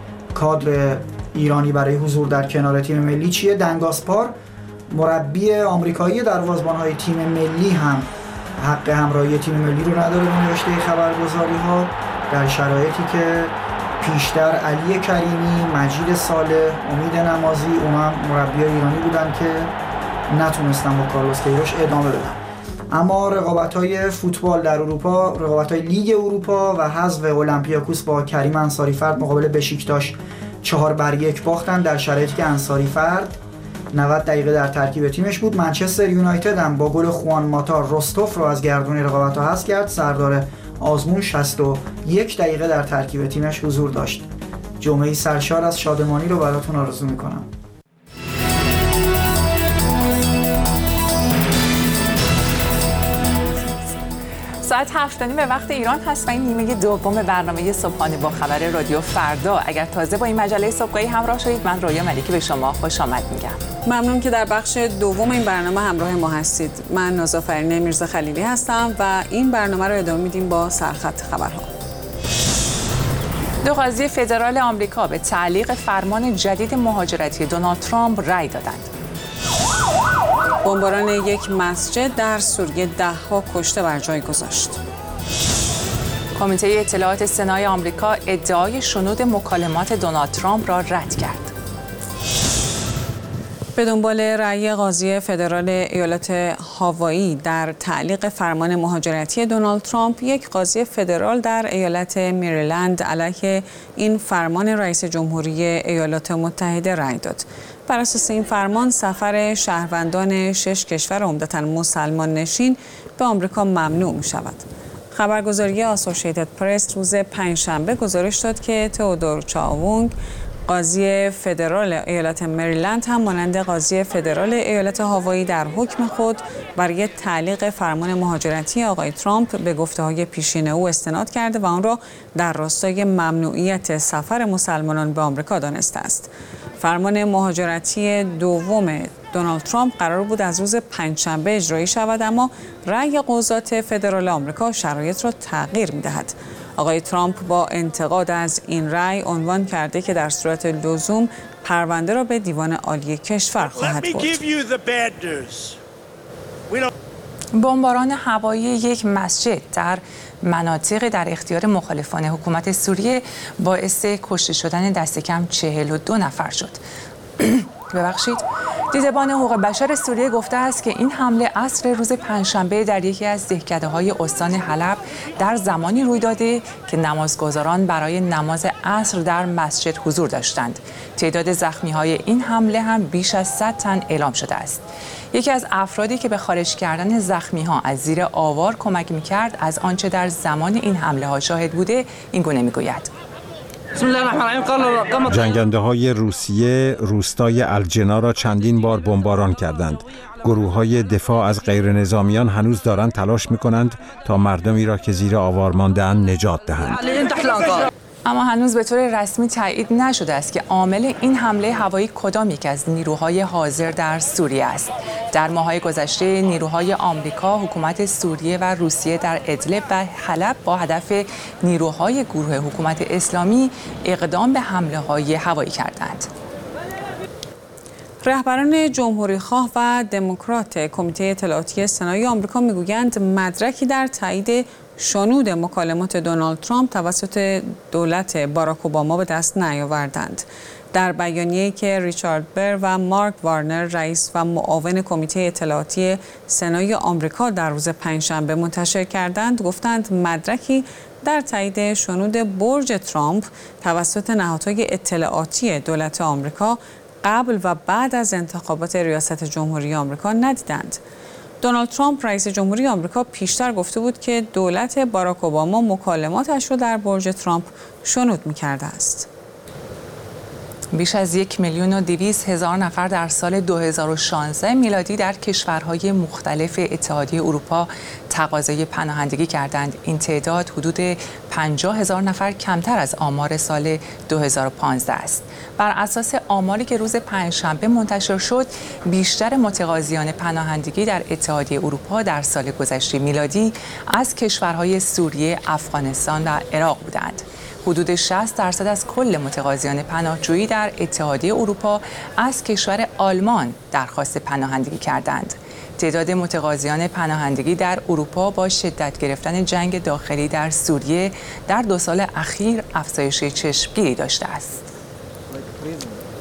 کادر ایرانی برای حضور در کنار تیم ملی چیه. دنگاسپار مربی آمریکایی دروازه‌بان‌های تیم ملی هم حق همراهی تیم ملی رو نداره به نوشته خبرگزاری ها، در شرایطی که پیشتر علی کریمی، مجید صالح، امید نمازی اونا هم مربیای ایرانی بودن که نتونستن با کارلوس کیروش ادامه بدن. اما رقابت‌های فوتبال در اروپا، رقابت‌های لیگ اروپا و حذف اولمپیاکوس با کریم انصاری‌فرد مقابل بشیکتاش چهار بر یک باختن در شرایطی که انصاری‌فرد نود دقیقه در ترکیب تیمش بود. منچستر یونایتد هم با گل خوان ماتا رستوف رو از گردون رقابت‌ها حذف کرد. سردار آزمون شصت و یک دقیقه در ترکیب تیمش حضور داشت. جمعه‌ای سرشار از شادمانی رو براتون آرزو می‌کنم. ساعت هفت به وقت ایران هست و این نیمه دوم برنامه صبحانه با خبر رادیو فردا. اگر تازه با این مجله صبحگاهی همراه شدید، من رویا ملیکی به شما خوش آمد میگم. ممنون که در بخش دوم این برنامه همراه ما هستید. من نازآفرین میرزا خلیلی هستم و این برنامه رو ادامه میدیم با سرخط خبرها. دو قاضی فدرال آمریکا به تعلیق فرمان جدید مهاجرتی دونالد ترامپ رأی دادند. بمباران یک مسجد در سوریه ده‌ها کشته بر جای گذاشت. کمیته اطلاعات سنای آمریکا ادعای شنود مکالمات دونالد ترامپ را رد کرد. به دنبال رأی قاضی فدرال ایالت هاوایی در تعلیق فرمان مهاجرتی دونالد ترامپ، یک قاضی فدرال در ایالت مریلند علیه این فرمان رئیس جمهوری ایالات متحده رأی داد. بر اساس این فرمان، سفر شهروندان شش کشور عمدتاً مسلمان نشین به آمریکا ممنوع می شود. خبرگزاری آسوشیتد پرس روز پنجشنبه گزارش داد که تئودور چاوونگ، قاضی فدرال ایالت مریلند، هم مانند قاضی فدرال ایالت هاوایی در حکم خود برای تعلیق فرمان مهاجرتی آقای ترامپ به گفته‌های پیشین او استناد کرده و آن را در راستای ممنوعیت سفر مسلمانان به آمریکا دانسته است. فرمان مهاجرتی دوم دونالد ترامپ قرار بود از روز پنجشنبه اجرایی شود، اما رأی قضات فدرال آمریکا شرایط را تغییر می‌دهد. آقای ترامپ با انتقاد از این رأی عنوان کرده که در صورت لزوم پرونده را به دیوان عالی کشور خواهد برد. بمباران هوایی یک مسجد در مناطق در اختیار مخالفان حکومت سوریه باعث کشته شدن دست کم چهل و دو نفر شد. ببخشید. دیدبان حقوق بشر سوریه گفته است که این حمله عصر روز پنجشنبه در یکی از دهکده‌های استان حلب در زمانی روی داده که نمازگزاران برای نماز عصر در مسجد حضور داشتند. تعداد زخمی‌های این حمله هم بیش از صد تن اعلام شده است. یکی از افرادی که به خارج کردن زخمی‌ها از زیر آوار کمک می‌کرد، از آنچه در زمان این حمله‌ها شاهد بوده این گونه می‌گوید: جنگنده های روسیه روستای الجنا را چندین بار بمباران کردند. گروه های دفاع از غیرنظامیان هنوز دارند تلاش می کنند تا مردمی را که زیر آوار مانده‌اند نجات دهند. اما هنوز به طور رسمی تایید نشده است که عامل این حمله هوایی کدام یک از نیروهای حاضر در سوریه است. در ماه‌های گذشته نیروهای آمریکا، حکومت سوریه و روسیه در ادلب و حلب با هدف نیروهای گروه حکومت اسلامی اقدام به حمله‌های هوایی کردند. رهبران جمهوری‌خواه و دموکرات کمیته اطلاعاتی سنای آمریکا میگویند مدرکی در تایید شنود مکالمات دونالد ترامپ توسط دولت باراک اوباما به دست نیاوردند. در بیانیه‌ای که ریچارد بر و مارک وارنر، رئیس و معاون کمیته اطلاعاتی سنای آمریکا، در روز پنجشنبه منتشر کردند، گفتند مدرکی در تایید شنود برج ترامپ توسط نهادهای اطلاعاتی دولت آمریکا قبل و بعد از انتخابات ریاست جمهوری آمریکا ندیدند. دونالد ترامپ رئیس جمهوری آمریکا پیشتر گفته بود که دولت باراک اوباما مکالماتش را در برج ترامپ شنود می‌کرده است. بیش از یک میلیون و دویست هزار نفر در سال دو هزار و شانزده میلادی در کشورهای مختلف اتحادیه اروپا تقاضای پناهندگی کردند. این تعداد حدود پنجاه هزار نفر کمتر از آمار سال دو هزار و پانزده است. بر اساس آماری که روز پنجشنبه منتشر شد، بیشتر متقاضیان پناهندگی در اتحادیه اروپا در سال گذشته میلادی از کشورهای سوریه، افغانستان و عراق بودند. حدود شصت درصد از کل متقاضیان پناهجویی در اتحادیه اروپا از کشور آلمان درخواست پناهندگی کردند. تعداد متقاضیان پناهندگی در اروپا با شدت گرفتن جنگ داخلی در سوریه در دو سال اخیر افزایش چشمگیری داشته است.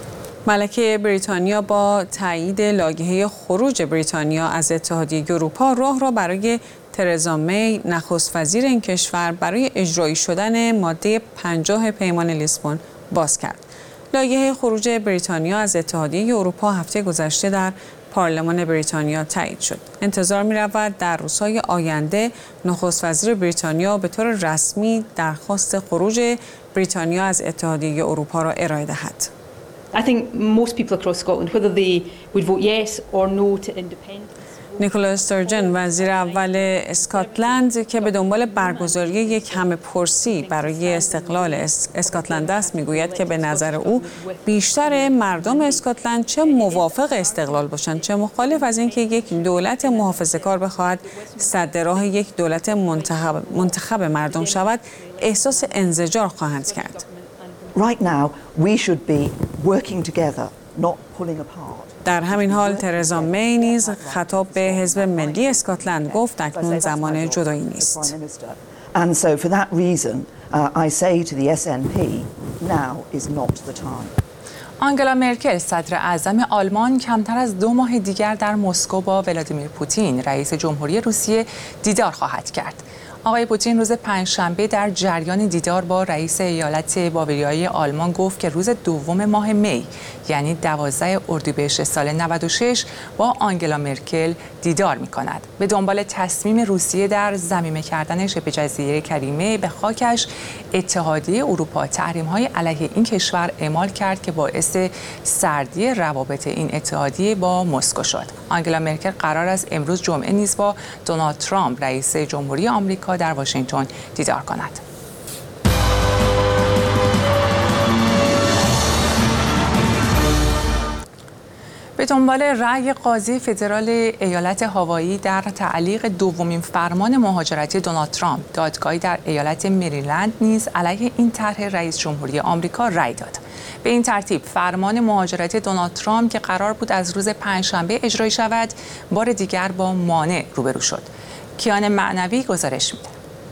ملکه بریتانیا با تایید لایحه خروج بریتانیا از اتحادیه اروپا راه را برای ترزا می نخست وزیر این کشور برای اجرایی شدن ماده پنجاه پیمان لیسبون باز کرد. لایحه خروج بریتانیا از اتحادیه اروپا هفته گذشته در پارلمان بریتانیا تایید شد. انتظار می‌رود در روزهای آینده نخست وزیر بریتانیا به طور رسمی درخواست خروج بریتانیا از اتحادیه اروپا را ارائه دهد. I think most people across Scotland, whether they would vote yes or no to independence. نیکولا استرجن وزیر اول اسکاتلند که به دنبال برگزاری یک همه پرسی برای استقلال اسکاتلند است میگوید که به نظر او بیشتر مردم اسکاتلند چه موافق استقلال باشند چه مخالف از اینکه یک دولت محافظه‌کار بخواهد سد راه یک دولت منتخب, منتخب مردم شود احساس انزجار خواهند کرد. Right now we should be working together, not pulling apart. در همین حال ترزا می نیز خطاب به حزب ملی اسکاتلند گفت اکنون زمان جدایی نیست. And so for that reason uh, I say to the S N P now is not the time. آنگلا مرکل صدر اعظم آلمان کمتر از دو ماه دیگر در مسکو با ولادیمیر پوتین رئیس جمهوری روسیه دیدار خواهد کرد. آقای پوتین روز پنجشنبه در جریان دیدار با رئیس ایالت باوریایی آلمان گفت که روز دوم ماه می یعنی دوازده اردیبهشت سال نود و شش با آنگلا مرکل دیدار می‌کند. به دنبال تصمیم روسیه در ضمیمه کردن شبه جزیره کریمه به خاکش، اتحادیه اروپا تحریم‌های علیه این کشور اعمال کرد که باعث سردی روابط این اتحادیه با مسکو شد. آنگلا مرکل قرار است امروز جمعه نیز با دونالد ترامپ رئیس جمهوری آمریکا در واشنگتن دیدار کند. به دنبال رأی قاضی فدرال ایالت هاوایی در تعلیق دومین فرمان مهاجرتی دونالد ترامپ، دادگاهی در ایالت مریلند نیز علیه این طرح رئیس جمهوری آمریکا رأی داد. به این ترتیب فرمان مهاجرتی دونالد ترامپ که قرار بود از روز پنجشنبه اجرایی شود، بار دیگر با مانع روبرو شد. کیان معنوی گزارش میده.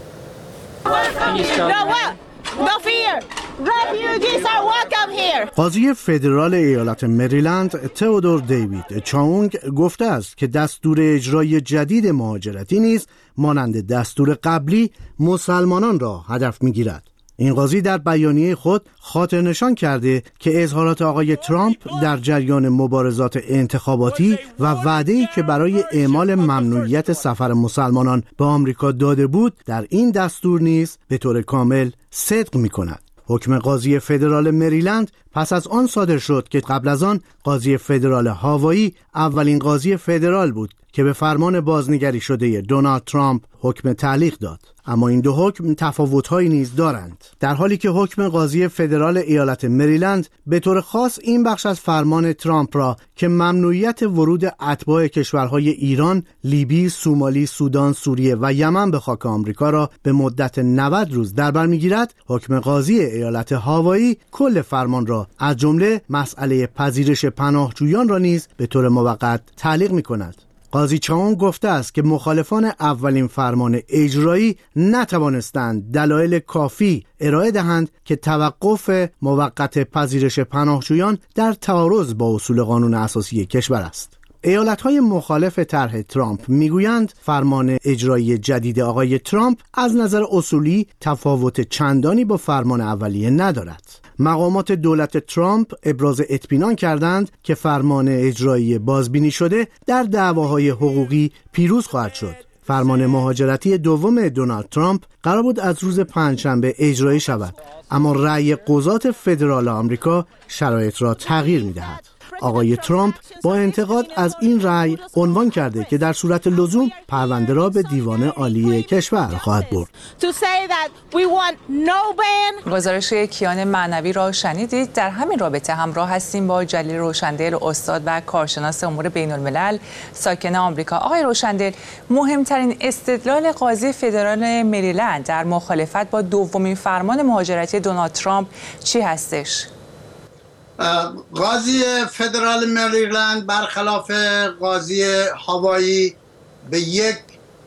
قاضی فدرال ایالت مریلند تئودور دیوید چاونگ گفته است که دستور اجرای جدید مهاجرتی نیز مانند دستور قبلی مسلمانان را هدف می‌گیرد. این قاضی در بیانیه خود خاطر نشان کرده که اظهارات آقای ترامپ در جریان مبارزات انتخاباتی و وعده‌ای که برای اعمال ممنوعیت سفر مسلمانان به آمریکا داده بود در این دستور نیز به طور کامل صدق می‌کند. حکم قاضی فدرال مریلند پس از آن صادر شد که قبل از آن قاضی فدرال هاوایی اولین قاضی فدرال بود که به فرمان بازنگری شده دونالد ترامپ حکم تعلیق داد. اما این دو حکم تفاوت‌هایی نیز دارند. در حالی که حکم قاضی فدرال ایالت مریلند به طور خاص این بخش از فرمان ترامپ را که ممنوعیت ورود اتباع کشورهای ایران، لیبی، سومالی، سودان، سوریه و یمن به خاک آمریکا را به مدت نود روز در بر می‌گیرد، حکم قاضی ایالت هاوایی کل فرمان را از جمله مسئله پذیرش پناهجویان را نیز به طور موقت تعلیق می‌کند. قاضی چاون گفته است که مخالفان اولین فرمان اجرایی نتوانستند دلایل کافی ارائه دهند که توقف موقت پذیرش پناهجویان در تعارض با اصول قانون اساسی کشور است. ایالت‌های مخالف طرح ترامپ میگویند فرمان اجرایی جدید آقای ترامپ از نظر اصولی تفاوت چندانی با فرمان اولیه ندارد. مقامات دولت ترامپ ابراز اطمینان کردند که فرمان اجرایی بازبینی شده در دعواهای حقوقی پیروز خواهد شد. فرمان مهاجرتی دوم دونالد ترامپ قرار بود از روز پنجشنبه اجرایی شود، اما رأی قضات فدرال آمریکا شرایط را تغییر می‌دهد. آقای ترامپ با انتقاد از این رأی عنوان کرده که در صورت لزوم پرونده را به دیوان عالی کشور خواهد برد. گزارش کیان معنوی را شنیدید. در همین رابطه همراه هستیم با جلیل روشندل، استاد و کارشناس امور بین الملل ساکن آمریکا. آقای روشندل، مهمترین استدلال قاضی فدرال مریلند در مخالفت با دومین فرمان مهاجرتی دونالد ترامپ چی هستش؟ قاضی فدرال مریلند برخلاف قاضی هاوایی به یک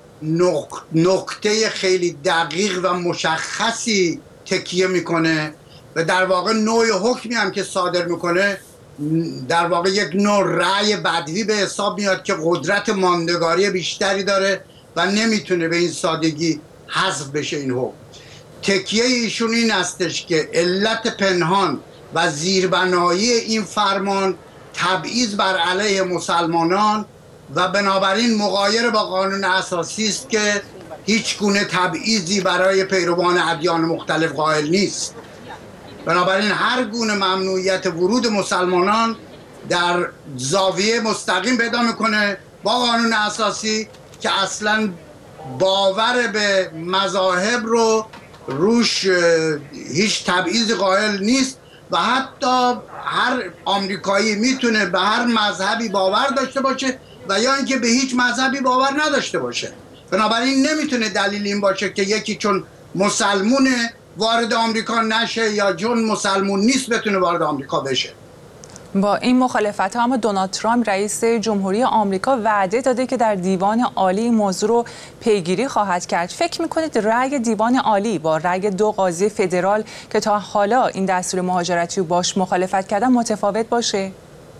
نکته خیلی دقیق و مشخصی تکیه میکنه و در واقع نوع حکمی هم که صادر میکنه در واقع یک نوع رأی بدوی به حساب میاد که قدرت ماندگاری بیشتری داره و نمیتونه به این سادگی حذف بشه این حکم. تکیه ایشون این استش که علت پنهان و زیربنایی این فرمان تبعیض بر علیه مسلمانان و بنابراین مغایر با قانون اساسی است که هیچ گونه تبعیضی برای پیروان ادیان مختلف قائل نیست. بنابراین هر گونه ممنوعیت ورود مسلمانان در زاویه مستقیم پیدا میکنه با قانون اساسی که اصلا باور به مذاهب رو روش هیچ تبعیض قائل نیست و حتی هر آمریکایی میتونه به هر مذهبی باور داشته باشه و یا اینکه به هیچ مذهبی باور نداشته باشه. بنابراین نمیتونه دلیل این باشه که یکی چون مسلمونه وارد آمریکا نشه یا چون مسلمون نیست بتونه وارد آمریکا بشه. با این مخالفت ها اما دونالد ترامپ رئیس جمهوری آمریکا وعده داده که در دیوان عالی این موضوع رو پیگیری خواهد کرد. فکر میکنید رأی دیوان عالی با رأی دو قاضی فدرال که تا حالا این دستور مهاجرتی رو باش مخالفت کردن متفاوت باشه؟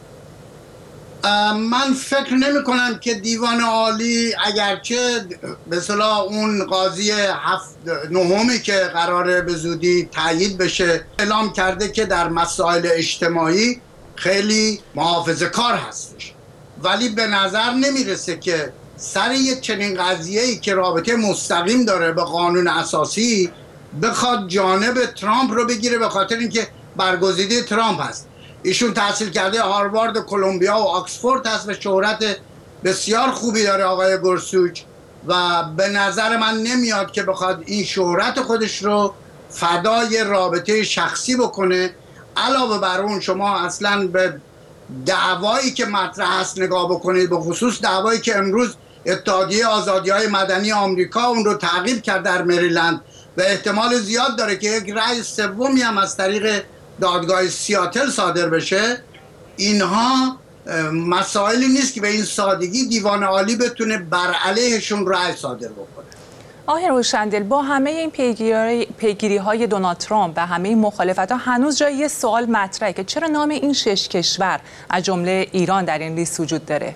من فکر نمی کنم که دیوان عالی اگرچه به اصطلاح اون قاضی هفت نهمی که قراره به زودی تایید بشه اعلام کرده که در مسائل اجتماعی خیلی محافظه کار هستش، ولی به نظر نمیرسه که سر یک چنین قضیه‌ای که رابطه مستقیم داره به قانون اساسی بخواد جانب ترامپ رو بگیره، به خاطر اینکه برگزیده ترامپ هست. ایشون تحصیل کرده هاروارد، کلمبیا و آکسفورد هست و شهرت بسیار خوبی داره آقای گورسوچ و به نظر من نمیاد که بخواد این شهرت خودش رو فدای رابطه شخصی بکنه. علاوه بر اون شما اصلا به دعوایی که مطرح هست نگاه بکنید، به خصوص دعوایی که امروز اتحادیه آزادی‌های مدنی آمریکا اون رو تعقیب کرد در مریلند و احتمال زیاد داره که یک رأی سومی هم از طریق دادگاه سیاتل صادر بشه. اینها مسائلی نیست که به این سادگی دیوان عالی بتونه بر علیهشون رأی صادر بکنه. آقای روشندل، با همه این پیگیری, پیگیری های دونالد ترامپ و همه این مخالفت ها هنوز جای یه سوال مطرحه که چرا نام این شش کشور از جمله ایران در این لیست وجود داره؟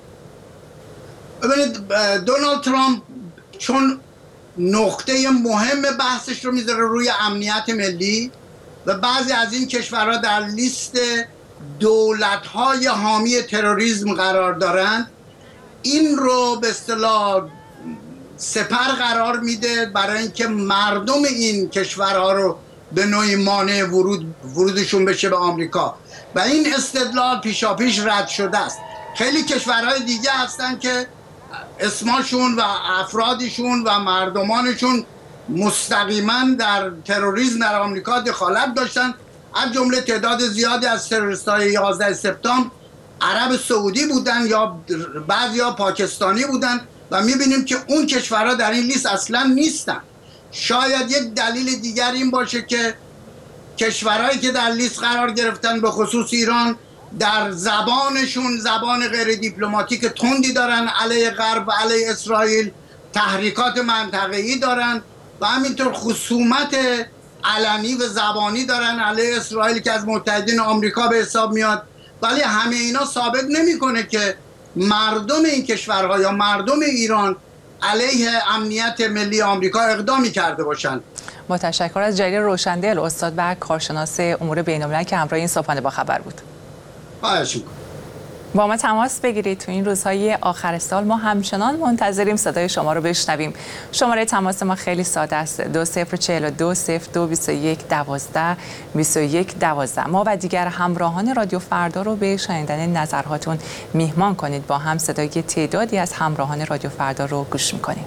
ببینید دونالد ترامپ چون نقطه مهم بحثش رو میذاره روی امنیت ملی و بعضی از این کشورها در لیست دولت‌های حامی تروریسم قرار دارند، این رو به اصطلاح سپر قرار میده برای اینکه مردم این کشورها رو به نوعی مانع ورود ورودشون بشه به آمریکا و این استدلال پیشاپیش رد شده است. خیلی کشورهای دیگه هستن که اسمشون و افرادشون و مردمانشون مستقیما در تروریسم در آمریکا دخالت داشتن، از جمله تعداد زیادی از تروریست‌های یازده سپتامبر عرب سعودی بودن یا بعضیا پاکستانی بودن و میبینیم که اون کشورها در این لیست اصلا نیستن. شاید یک دلیل دیگر این باشه که کشورهایی که در لیست قرار گرفتن به خصوص ایران در زبانشون زبان غیر دیپلماتیک تندی دارن علیه غرب و علیه اسرائیل، تحریکات منطقه‌ای دارن و همینطور خصومت علنی و زبانی دارن علیه اسرائیل که از متحدین آمریکا به حساب میاد، ولی همه اینا ثابت نمیکنه که مردم این کشورها یا مردم ایران علیه امنیت ملی آمریکا اقدامی کرده باشند. با تشکر از جلیل روشندل، استاد و کارشناس امور بین‌المللی که همراه این صبحانه با خبر بود. خواهش می‌کنم. با ما تماس بگیرید. تو این روزهای آخر سال ما همچنان منتظریم صدای شما رو بشنویم. شماره تماس ما خیلی ساده است: دو صفر چهل و دو صفر دو بیست و یک دوازده بیست و یک دوازده. ما و دیگر همراهان رادیو فردا رو به شنیدن نظرهاتون میهمان کنید. با هم صدای تعدادی از همراهان رادیو فردا رو گوش میکنیم.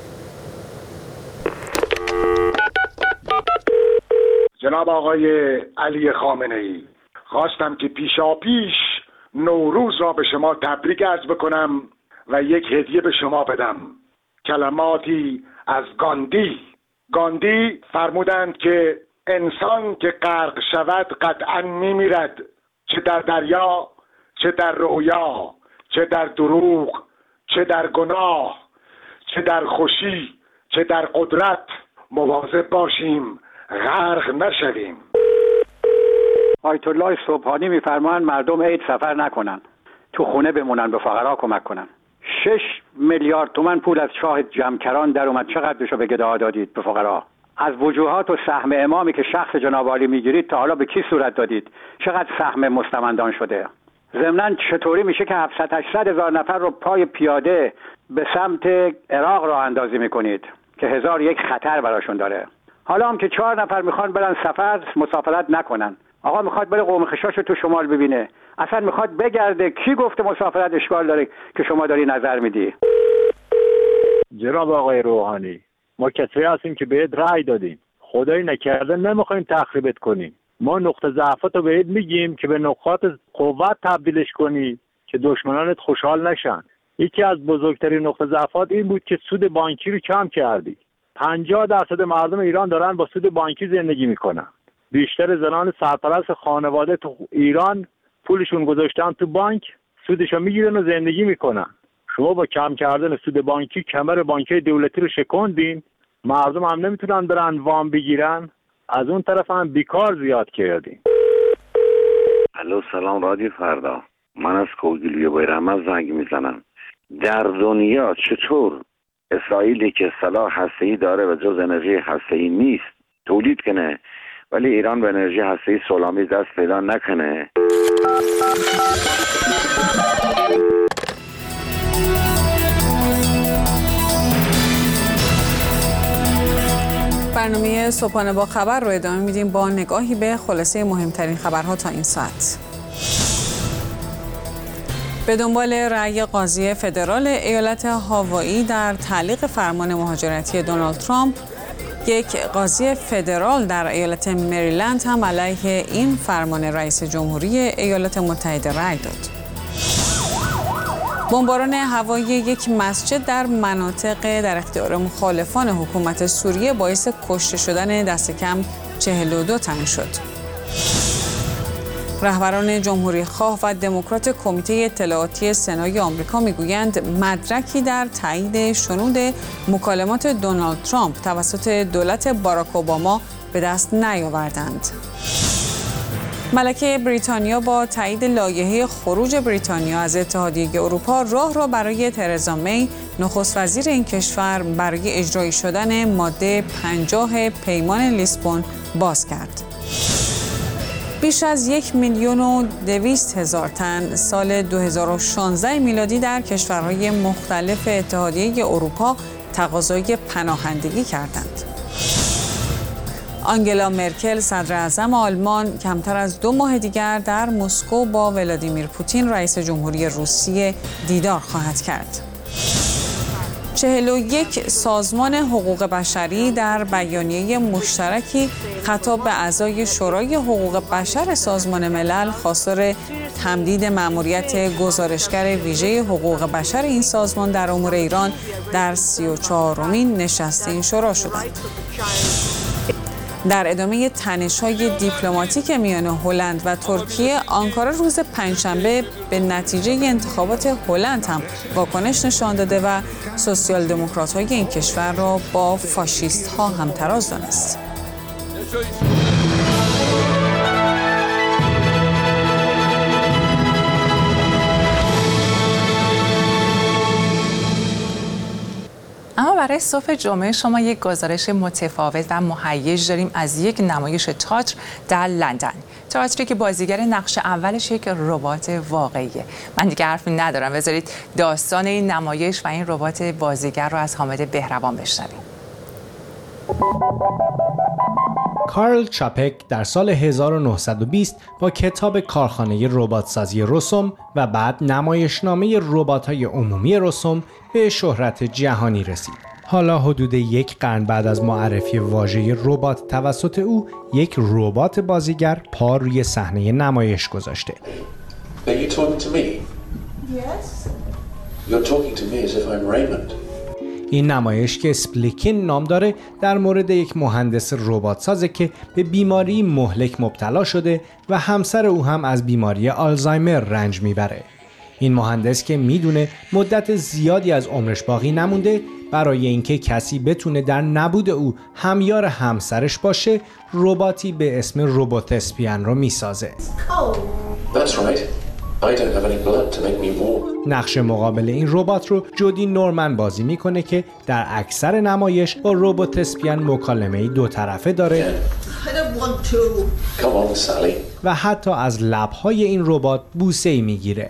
جناب آقای علی خامنه‌ای، خواستم که پیشا پیش نوروز را به شما تبریک عرض بکنم و یک هدیه به شما بدم. کلماتی از گاندی. گاندی فرمودند که انسان که غرق شود قطعا میمیرد، چه در دریا، چه در رؤیا، چه در دروغ، چه در گناه، چه در خوشی، چه در قدرت. مواظب باشیم غرق نشویم. آیت الله سبحانی میفرمایند مردم عید سفر نکنن، تو خونه بمونن، به فقرا کمک کنن. شش میلیارد تومان پول از شاه جمکران در اومد. چقدرشو به گداها دادید به فقرا؟ از وجوهات و سهم امامی که شخص جناب عالی میگیرید تا حالا به کی صورت دادید؟ چقدر سهم مستمندان شده؟ ضمناً چطوری میشه که هفتصد هشتصد هزار نفر رو پای پیاده به سمت عراق راه اندازی میکنید که هزار یک خطر براشون داره؟ حالا هم که چهار نفر میخوان برن سفر مسافرت نکنن، آقا میخواد بره قوم خشاشو تو شمال ببینه، اصلا میخواد بگرده. کی گفته مسافرت اشکال داره که شما داری نظر میدی؟ جناب آقای روحانی، ما کسی هستیم که بهت رأی دادیم، خدایی نکرده نمیخوایم تخریبت کنیم. ما نقطه ضعفات رو بهت میگیم که به نقاط قوت تبدیلش کنی که دشمنانت خوشحال نشن. یکی از بزرگترین نقطه ضعفات این بود که سود بانکی رو کم کردی. پنجاه درصد مردم ایران دارن با سود بانکی زندگی میکنن. بیشتر زنان سرپرست خانواده تو ایران پولشون گذاشتن تو بانک، سودشو میگیرن و زندگی میکنن. شما با کم کردن سود بانکی کمر بانکی دولتی رو شکوندین، مردم هم نمیتونن برن وام بگیرن، از اون طرف هم بیکار زیاد کردین. الو سلام رادیو فردا، من از کوگیلوی بایرحمد زنگ میزنم. در دنیا چطور اسرائیلی که سلاح هسته‌ای داره و جز انرژی هسته‌ای نیست تولید کنه، ولی ایران به انرژی هسته‌ای صلح‌آمیز دست پیدا نکنه؟ برنامه صبحانه با خبر رو ادامه میدیم با نگاهی به خلاصه مهمترین خبرها تا این ساعت. به دنبال رأی قاضی فدرال ایالت هاوایی در تعلیق فرمان مهاجرتی دونالد ترامپ، یک قاضی فدرال در ایالت مریلند هم علیه این فرمان رئیس جمهوری ایالات متحده رأی داد. بمباران هوایی یک مسجد در مناطق در اختیار مخالفان حکومت سوریه باعث کشته شدن دست کم چهل و دو تن شد. رهبران جمهوری خواه و دموکرات کمیته اطلاعاتی سنای آمریکا میگویند مدرکی در تایید شنود مکالمات دونالد ترامپ توسط دولت باراک اوباما به دست نیاوردند. ملکه بریتانیا با تایید لایحه خروج بریتانیا از اتحادیه اروپا راه را برای ترزا می نخست وزیر این کشور برای اجرایی شدن ماده پنجاه پیمان لیسبون باز کرد. بیش از یک میلیون و دویست هزار تن سال دو هزار و شانزده میلادی در کشورهای مختلف اتحادیه اروپا تقاضای پناهندگی کردند. آنگلا مرکل صدر اعظم آلمان کمتر از دو ماه دیگر در مسکو با ولادیمیر پوتین رئیس جمهوری روسیه دیدار خواهد کرد. چهل و یک سازمان حقوق بشری در بیانیه مشترکی خطاب به اعضای شورای حقوق بشر سازمان ملل خواستار تمدید مأموریت گزارشگر ویژه حقوق بشر این سازمان در امور ایران در سی و چهارمین نشست این شورا شدند. در ادامه تنش‌های دیپلماتیک میان هلند و ترکیه، آنکارا روز پنجشنبه به نتیجه انتخابات هلند هم واکنش نشان داده و سوسیال دموکرات‌های این کشور را با فاشیست‌ها همتراز دانست. اما برای صبح جمعه شما یک گزارش متفاوت و مهیج داریم از یک نمایش تئاتر در لندن. تئاتری که بازیگر نقش اولش یک ربات واقعیه. من دیگه حرفی ندارم، بذارید داستان این نمایش و این ربات بازیگر رو از حامد بهروان بشنویم. کارل چاپک در سال هزار و نهصد و بیست با کتاب کارخانه رباتسازی رسوم و بعد نمایشنامه ربات‌های عمومی رسوم به شهرت جهانی رسید. حالا حدود یک قرن بعد از معرفی واژه ربات توسط او، یک ربات بازیگر پا روی صحنه نمایش گذاشته. Are you talking to me? Yes. You're talking to me as if I'm Raymond. این نمایش که اسپلیکین نام داره در مورد یک مهندس رباتسازه که به بیماری مهلک مبتلا شده و همسر او هم از بیماری آلزایمر رنج میبره. این مهندس که میدونه مدت زیادی از عمرش باقی نمونده، برای اینکه کسی بتونه در نبود او همیار همسرش باشه، رباتی به اسم روبوتسپین رو میسازه. That's right. I don't have any blood to make me warm. نقش مقابل این ربات رو جودی نورمن بازی میکنه که در اکثر نمایش با روبوتسپین مکالمه‌ای دو طرفه داره. I don't want to. Come on, Sally. و حتی از لب‌های این ربات بوسه‌ای میگیره.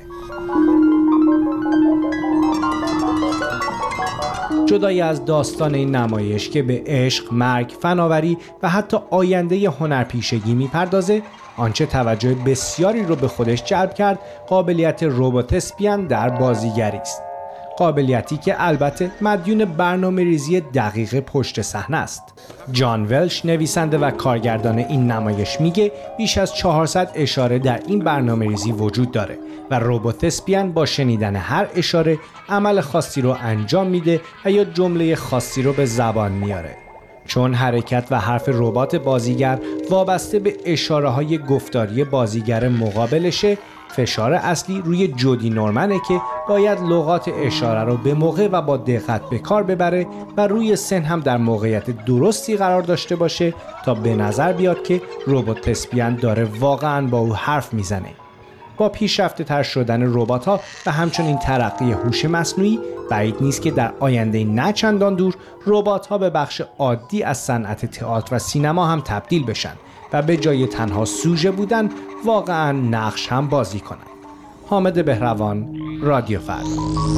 جدای از داستان این نمایش که به عشق، مرگ، فناوری و حتی آینده هنرپیشگی میپردازه، آنچه توجه بسیاری رو به خودش جلب کرد قابلیت روبوتسپین در بازیگری است. قابلیتی که البته مدیون برنامه‌ریزی دقیق پشت صحنه است. جان ولش نویسنده و کارگردان این نمایش میگه بیش از چهارصد اشاره در این برنامه‌ریزی وجود داره و روبوتسپین با شنیدن هر اشاره عمل خاصی رو انجام میده و یا جمله خاصی رو به زبان میاره. چون حرکت و حرف ربات بازیگر وابسته به اشاره‌های گفتاری بازیگر مقابلشه، فشار اصلی روی جودی نورمنه که باید لغات اشاره رو به موقع و با دقت به کار ببره و روی سن هم در موقعیت درستی قرار داشته باشه تا به نظر بیاد که روبوتسپین داره واقعاً با او حرف میزنه. با پیشرفته تر شدن ربات‌ها و همچنین ترقی هوش مصنوعی، بعید نیست که در آینده نه چندان دور ربات‌ها به بخش عادی از صنعت تئاتر و سینما هم تبدیل بشن و به جای تنها سوژه بودن واقعاً نقش هم بازی کنن. حامد بهروان، رادیو فردا.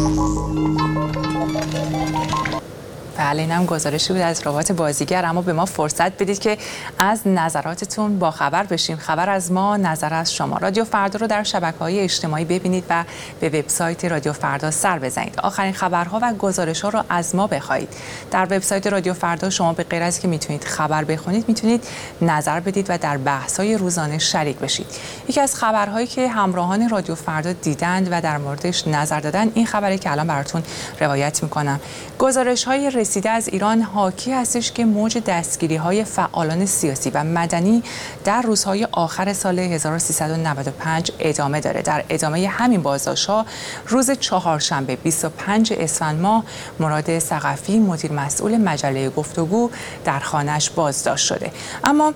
بله، اینم گزارشی بود از ربات بازیگر، اما به ما فرصت بدید که از نظراتتون با خبر بشیم. خبر از ما، نظر از شما. رادیو فردا رو در شبکه‌های اجتماعی ببینید و به وبسایت رادیو فردا سر بزنید. آخرین خبرها و گزارش‌ها رو از ما بخواید. در وبسایت رادیو فردا شما به غیر از که میتونید خبر بخونید، میتونید نظر بدید و در بحث‌های روزانه شریک بشید. یکی از خبرهایی که همراهان رادیو فردا دیدند و در موردش نظر دادن، این خبری که الان براتون روایت می‌کنم. گزارش‌های رسیده از ایران حاکی هستش که موج دستگیری‌های فعالان سیاسی و مدنی در روزهای آخر سال هزار و سیصد و نود و پنج ادامه داره. در ادامه همین بازداشت‌ها روز چهارشنبه بیست و پنجم اسفند ماه مراد ثقفی، مدیر مسئول مجله گفتگو، در خانه‌اش بازداشت شده. اما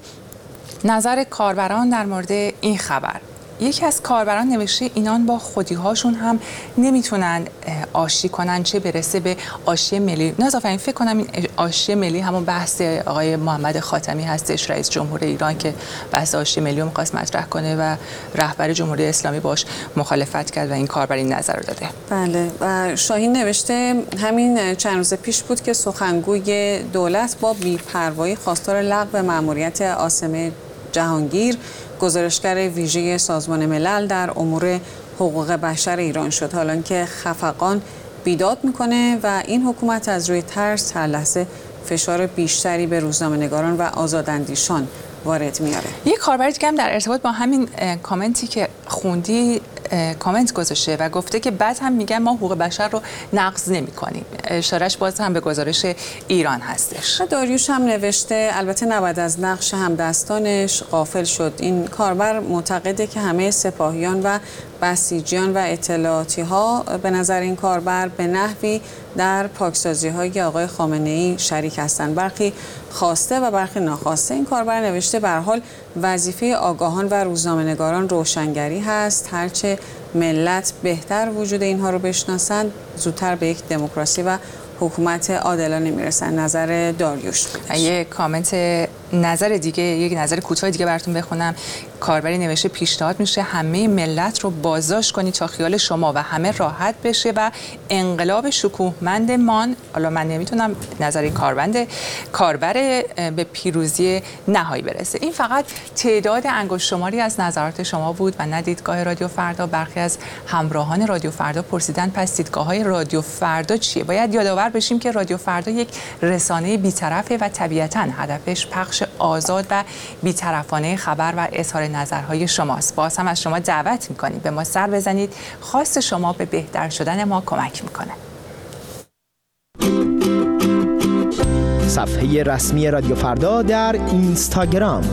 نظر کاربران در مورد این خبر، یکی از کاربران نوشته اینان با خودی‌هاشون هم نمیتونن آشتی کنن، چه برسه به آشتی ملی. نازافرین، فکر کنم این آشتی ملی همون بحث آقای محمد خاتمی هستش، رئیس جمهور ایران، که بحث آشتی ملی رو می‌خواست مطرح کنه و رهبر جمهوری اسلامی باش مخالفت کرد و این کاربر این نظر رو داده. بله، و شاهین نوشته همین چند روز پیش بود که سخنگوی دولت با بی‌پروایی خواستار لغو مأموریت عاصمه جهانگیر، گزارشگر ویژه سازمان ملل در امور حقوق بشر ایران شد، حالا که خفقان بیداد میکنه و این حکومت از روی ترس هر لحظه فشار بیشتری به روزنامه‌نگاران و آزاداندیشان وارد میاره. یک کاربر دیگه هم در ارتباط با همین کامنتی که خوندی کامنت گذاشته و گفته که بعد هم میگن ما حقوق بشر رو نقض نمی‌کنیم. اشارهش باز هم به گزارش ایران هستش. داریوش هم نوشته البته نباید از نقش همدستانش غافل شد. این کاربر معتقده که همه سپاهیان و بسیجیان و اطلاعاتی ها به نظر این کاربر به نحوی در پاکسازی های آقای خامنه‌ای شریک هستند، برخی خواسته و برخی ناخواسته. این کاربر نوشته به هر حال وظیفه آگاهان و روزنامه‌نگاران روشنگری هست، هرچه ملت بهتر وجود اینها رو بشناسند زودتر به یک دموکراسی و حکومت عادلانه میرسن. نظر داریوش بود. یک کامنت نظر دیگه، یک نظر کوتاه دیگه براتون بخونم. کاربری نوشته پیشنهاد میشه همه ملت رو بازداشت کنید تا خیال شما و همه راحت بشه و انقلاب شکوهمندمان، حالا من نمیتونم نظر این کاربند کاربر به پیروزی نهایی برسه. این فقط تعداد انگشت شماری از نظرات شما بود و نه دیدگاه رادیو فردا. برخی از همراهان رادیو فردا پرسیدن پس دیدگاه‌های رادیو فردا چیه؟ باید یادآور بشیم که رادیو فردا یک رسانه بی‌طرفه و طبیعتاً هدفش پخش آزاد و بی‌طرفانه خبر و اظهار نظرهای شماست. باز هم از شما دعوت می‌کنیم به ما سر بزنید. خواست شما به بهتر شدن ما کمک می‌کنه. صفحه رسمی رادیو فردا در اینستاگرام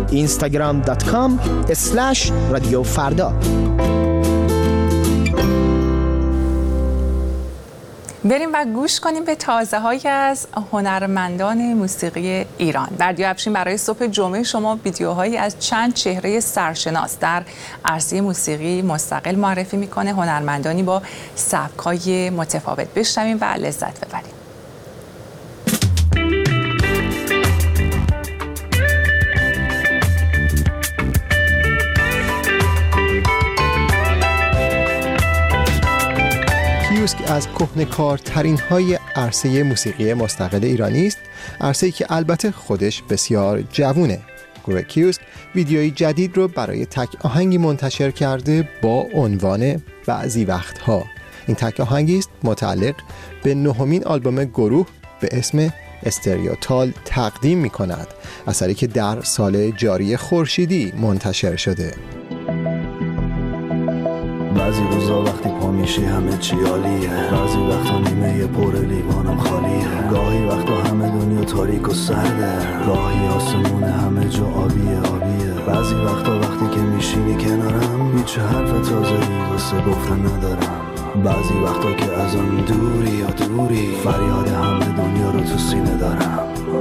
اینستاگرام دات کام اسلش رادیو فردا. بریم و گوش کنیم به تازه هایی از هنرمندان موسیقی ایران. بردیا افشین برای صبح جمعه شما ویدیوهایی از چند چهره سرشناس در عرصه موسیقی مستقل معرفی میکنه، هنرمندانی با سبک‌های متفاوت. بشنویم و لذت ببریم. کیوسک از کهنه‌کارترین های عرصه موسیقی مستقل ایرانی است، عرصه‌ای که البته خودش بسیار جوونه. گروه کیوسک ویدیویی جدید رو برای تک آهنگی منتشر کرده با عنوان بعضی وقتها. این تک آهنگی است متعلق به نهمین آلبوم گروه به اسم استریوتال تقدیم می کند، اثری که در سال جاری خورشیدی منتشر شده. بعضی روزا وقتی پا میشی همه چی عالیه، بعضی وقتا نیمه پر لیوانم خالیه، گاهی وقتا همه دنیا تاریک و سرده، گاهی آسمون همه جا آبیه آبیه، بعضی وقتا وقتی که میشینی کنارم هیچ حرف تازه‌ای واسه گفتن ندارم، بعضی وقتا که از آن دوری یا دوری فریاد همه دنیا رو تو سینه دارم.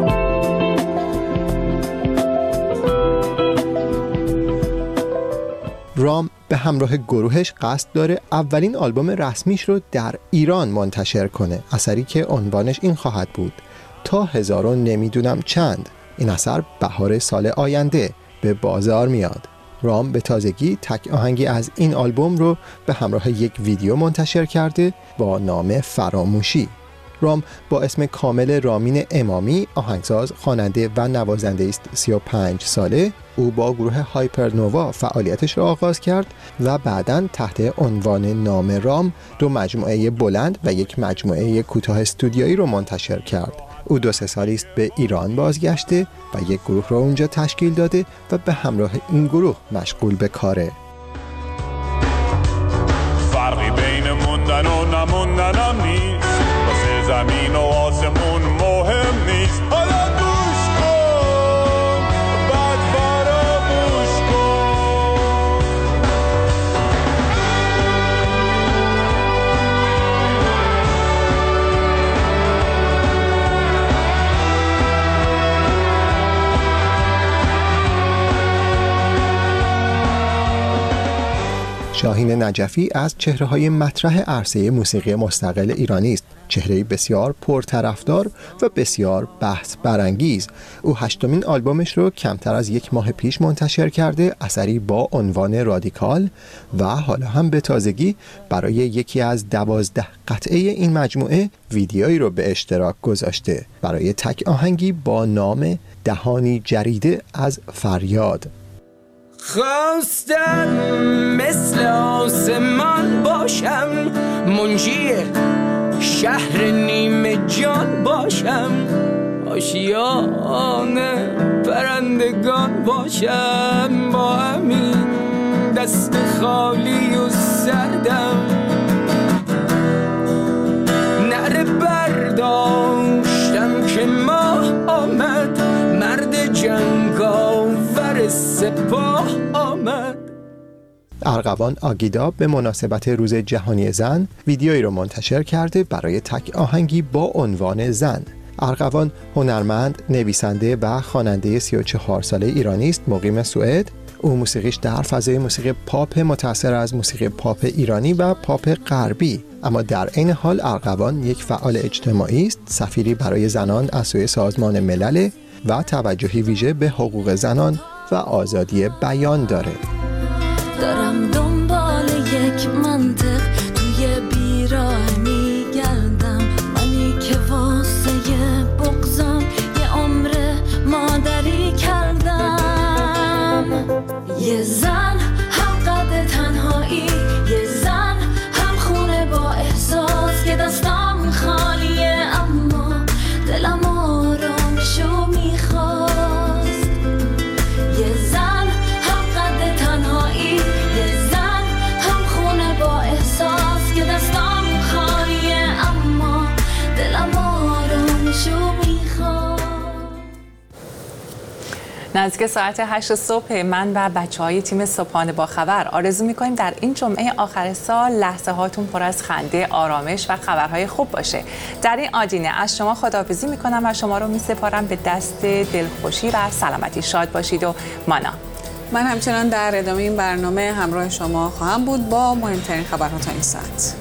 رام به همراه گروهش قصد داره اولین آلبوم رسمیش رو در ایران منتشر کنه، اثری که عنوانش این خواهد بود تا هزارو نمیدونم چند. این اثر بهار سال آینده به بازار میاد. رام به تازگی تک آهنگی از این آلبوم رو به همراه یک ویدیو منتشر کرده با نام فراموشی. رام با اسم کامل رامین امامی آهنگساز، خواننده و نوازنده است. سی و پنج ساله. او با گروه هایپرنووا فعالیتش را آغاز کرد و بعداً تحت عنوان نام رام دو مجموعه بلند و یک مجموعه کوتاه استودیویی رو منتشر کرد. او دو سه سالی است به ایران بازگشته و یک گروه را اونجا تشکیل داده و به همراه این گروه مشغول به کاره. فرقی بین موندن و نموندن هم نیست، واسه زمین و آسمون مهم نیست. حالا گوش کن، بعد فراموش کن. شاهین نجفی از چهره‌های مطرح عرصه موسیقی مستقل ایرانی است. چهره‌ای بسیار پرطرفدار و بسیار بحث برانگیز. او هشتمین آلبومش رو کمتر از یک ماه پیش منتشر کرده، اثری با عنوان رادیکال، و حالا هم به تازگی برای یکی از دوازده قطعه این مجموعه ویدیویی رو به اشتراک گذاشته برای تک آهنگی با نام دهانی جریده از فریاد. خواستم مثل آسمان باشم، منجی شهر نیمه جان باشم، آشیانه پرندگان باشم، با همین دست خالی و سردم نره برداشتم که ماه آمد، مرد جنگاور سپاه آمد. ارغوان آگیدا به مناسبت روز جهانی زن ویدیویی رو منتشر کرده برای تک آهنگی با عنوان زن. ارغوان هنرمند، نویسنده و خواننده سی و چهار ساله ایرانی است، مقیم سوئد. او موسیقیش در فضای موسیقی پاپ متأثر از موسیقی پاپ ایرانی و پاپ غربی، اما در عین حال ارغوان یک فعال اجتماعی است، سفیری برای زنان از سوی سازمان ملل و توجهی ویژه به حقوق زنان و آزادی بیان داره. دارم دنبال یک منطق توی بیراه میگردم، منی که واسه بغضم یه عمر مادری کردم. یه زن هم قد تنهایی، یه زن هم خونه با احساس که دستم خالیه، اما دلم آرامشو میخواست. یه زن هم قد تنهایی، یه زن نزدیک ساعت هشت صبح من و بچه‌های تیم صبحانه با خبر آرزو می‌کنیم در این جمعه آخر سال لحظه هاتون پر از خنده، آرامش و خبرهای خوب باشه. در این آدینه از شما خداحافظی می‌کنم و شما رو می‌سپارم به دست دلخوشی و سلامتی. شاد باشید و مانا. من همچنان در ادامه این برنامه همراه شما خواهم بود با مهمترین خبرها تا این ساعت.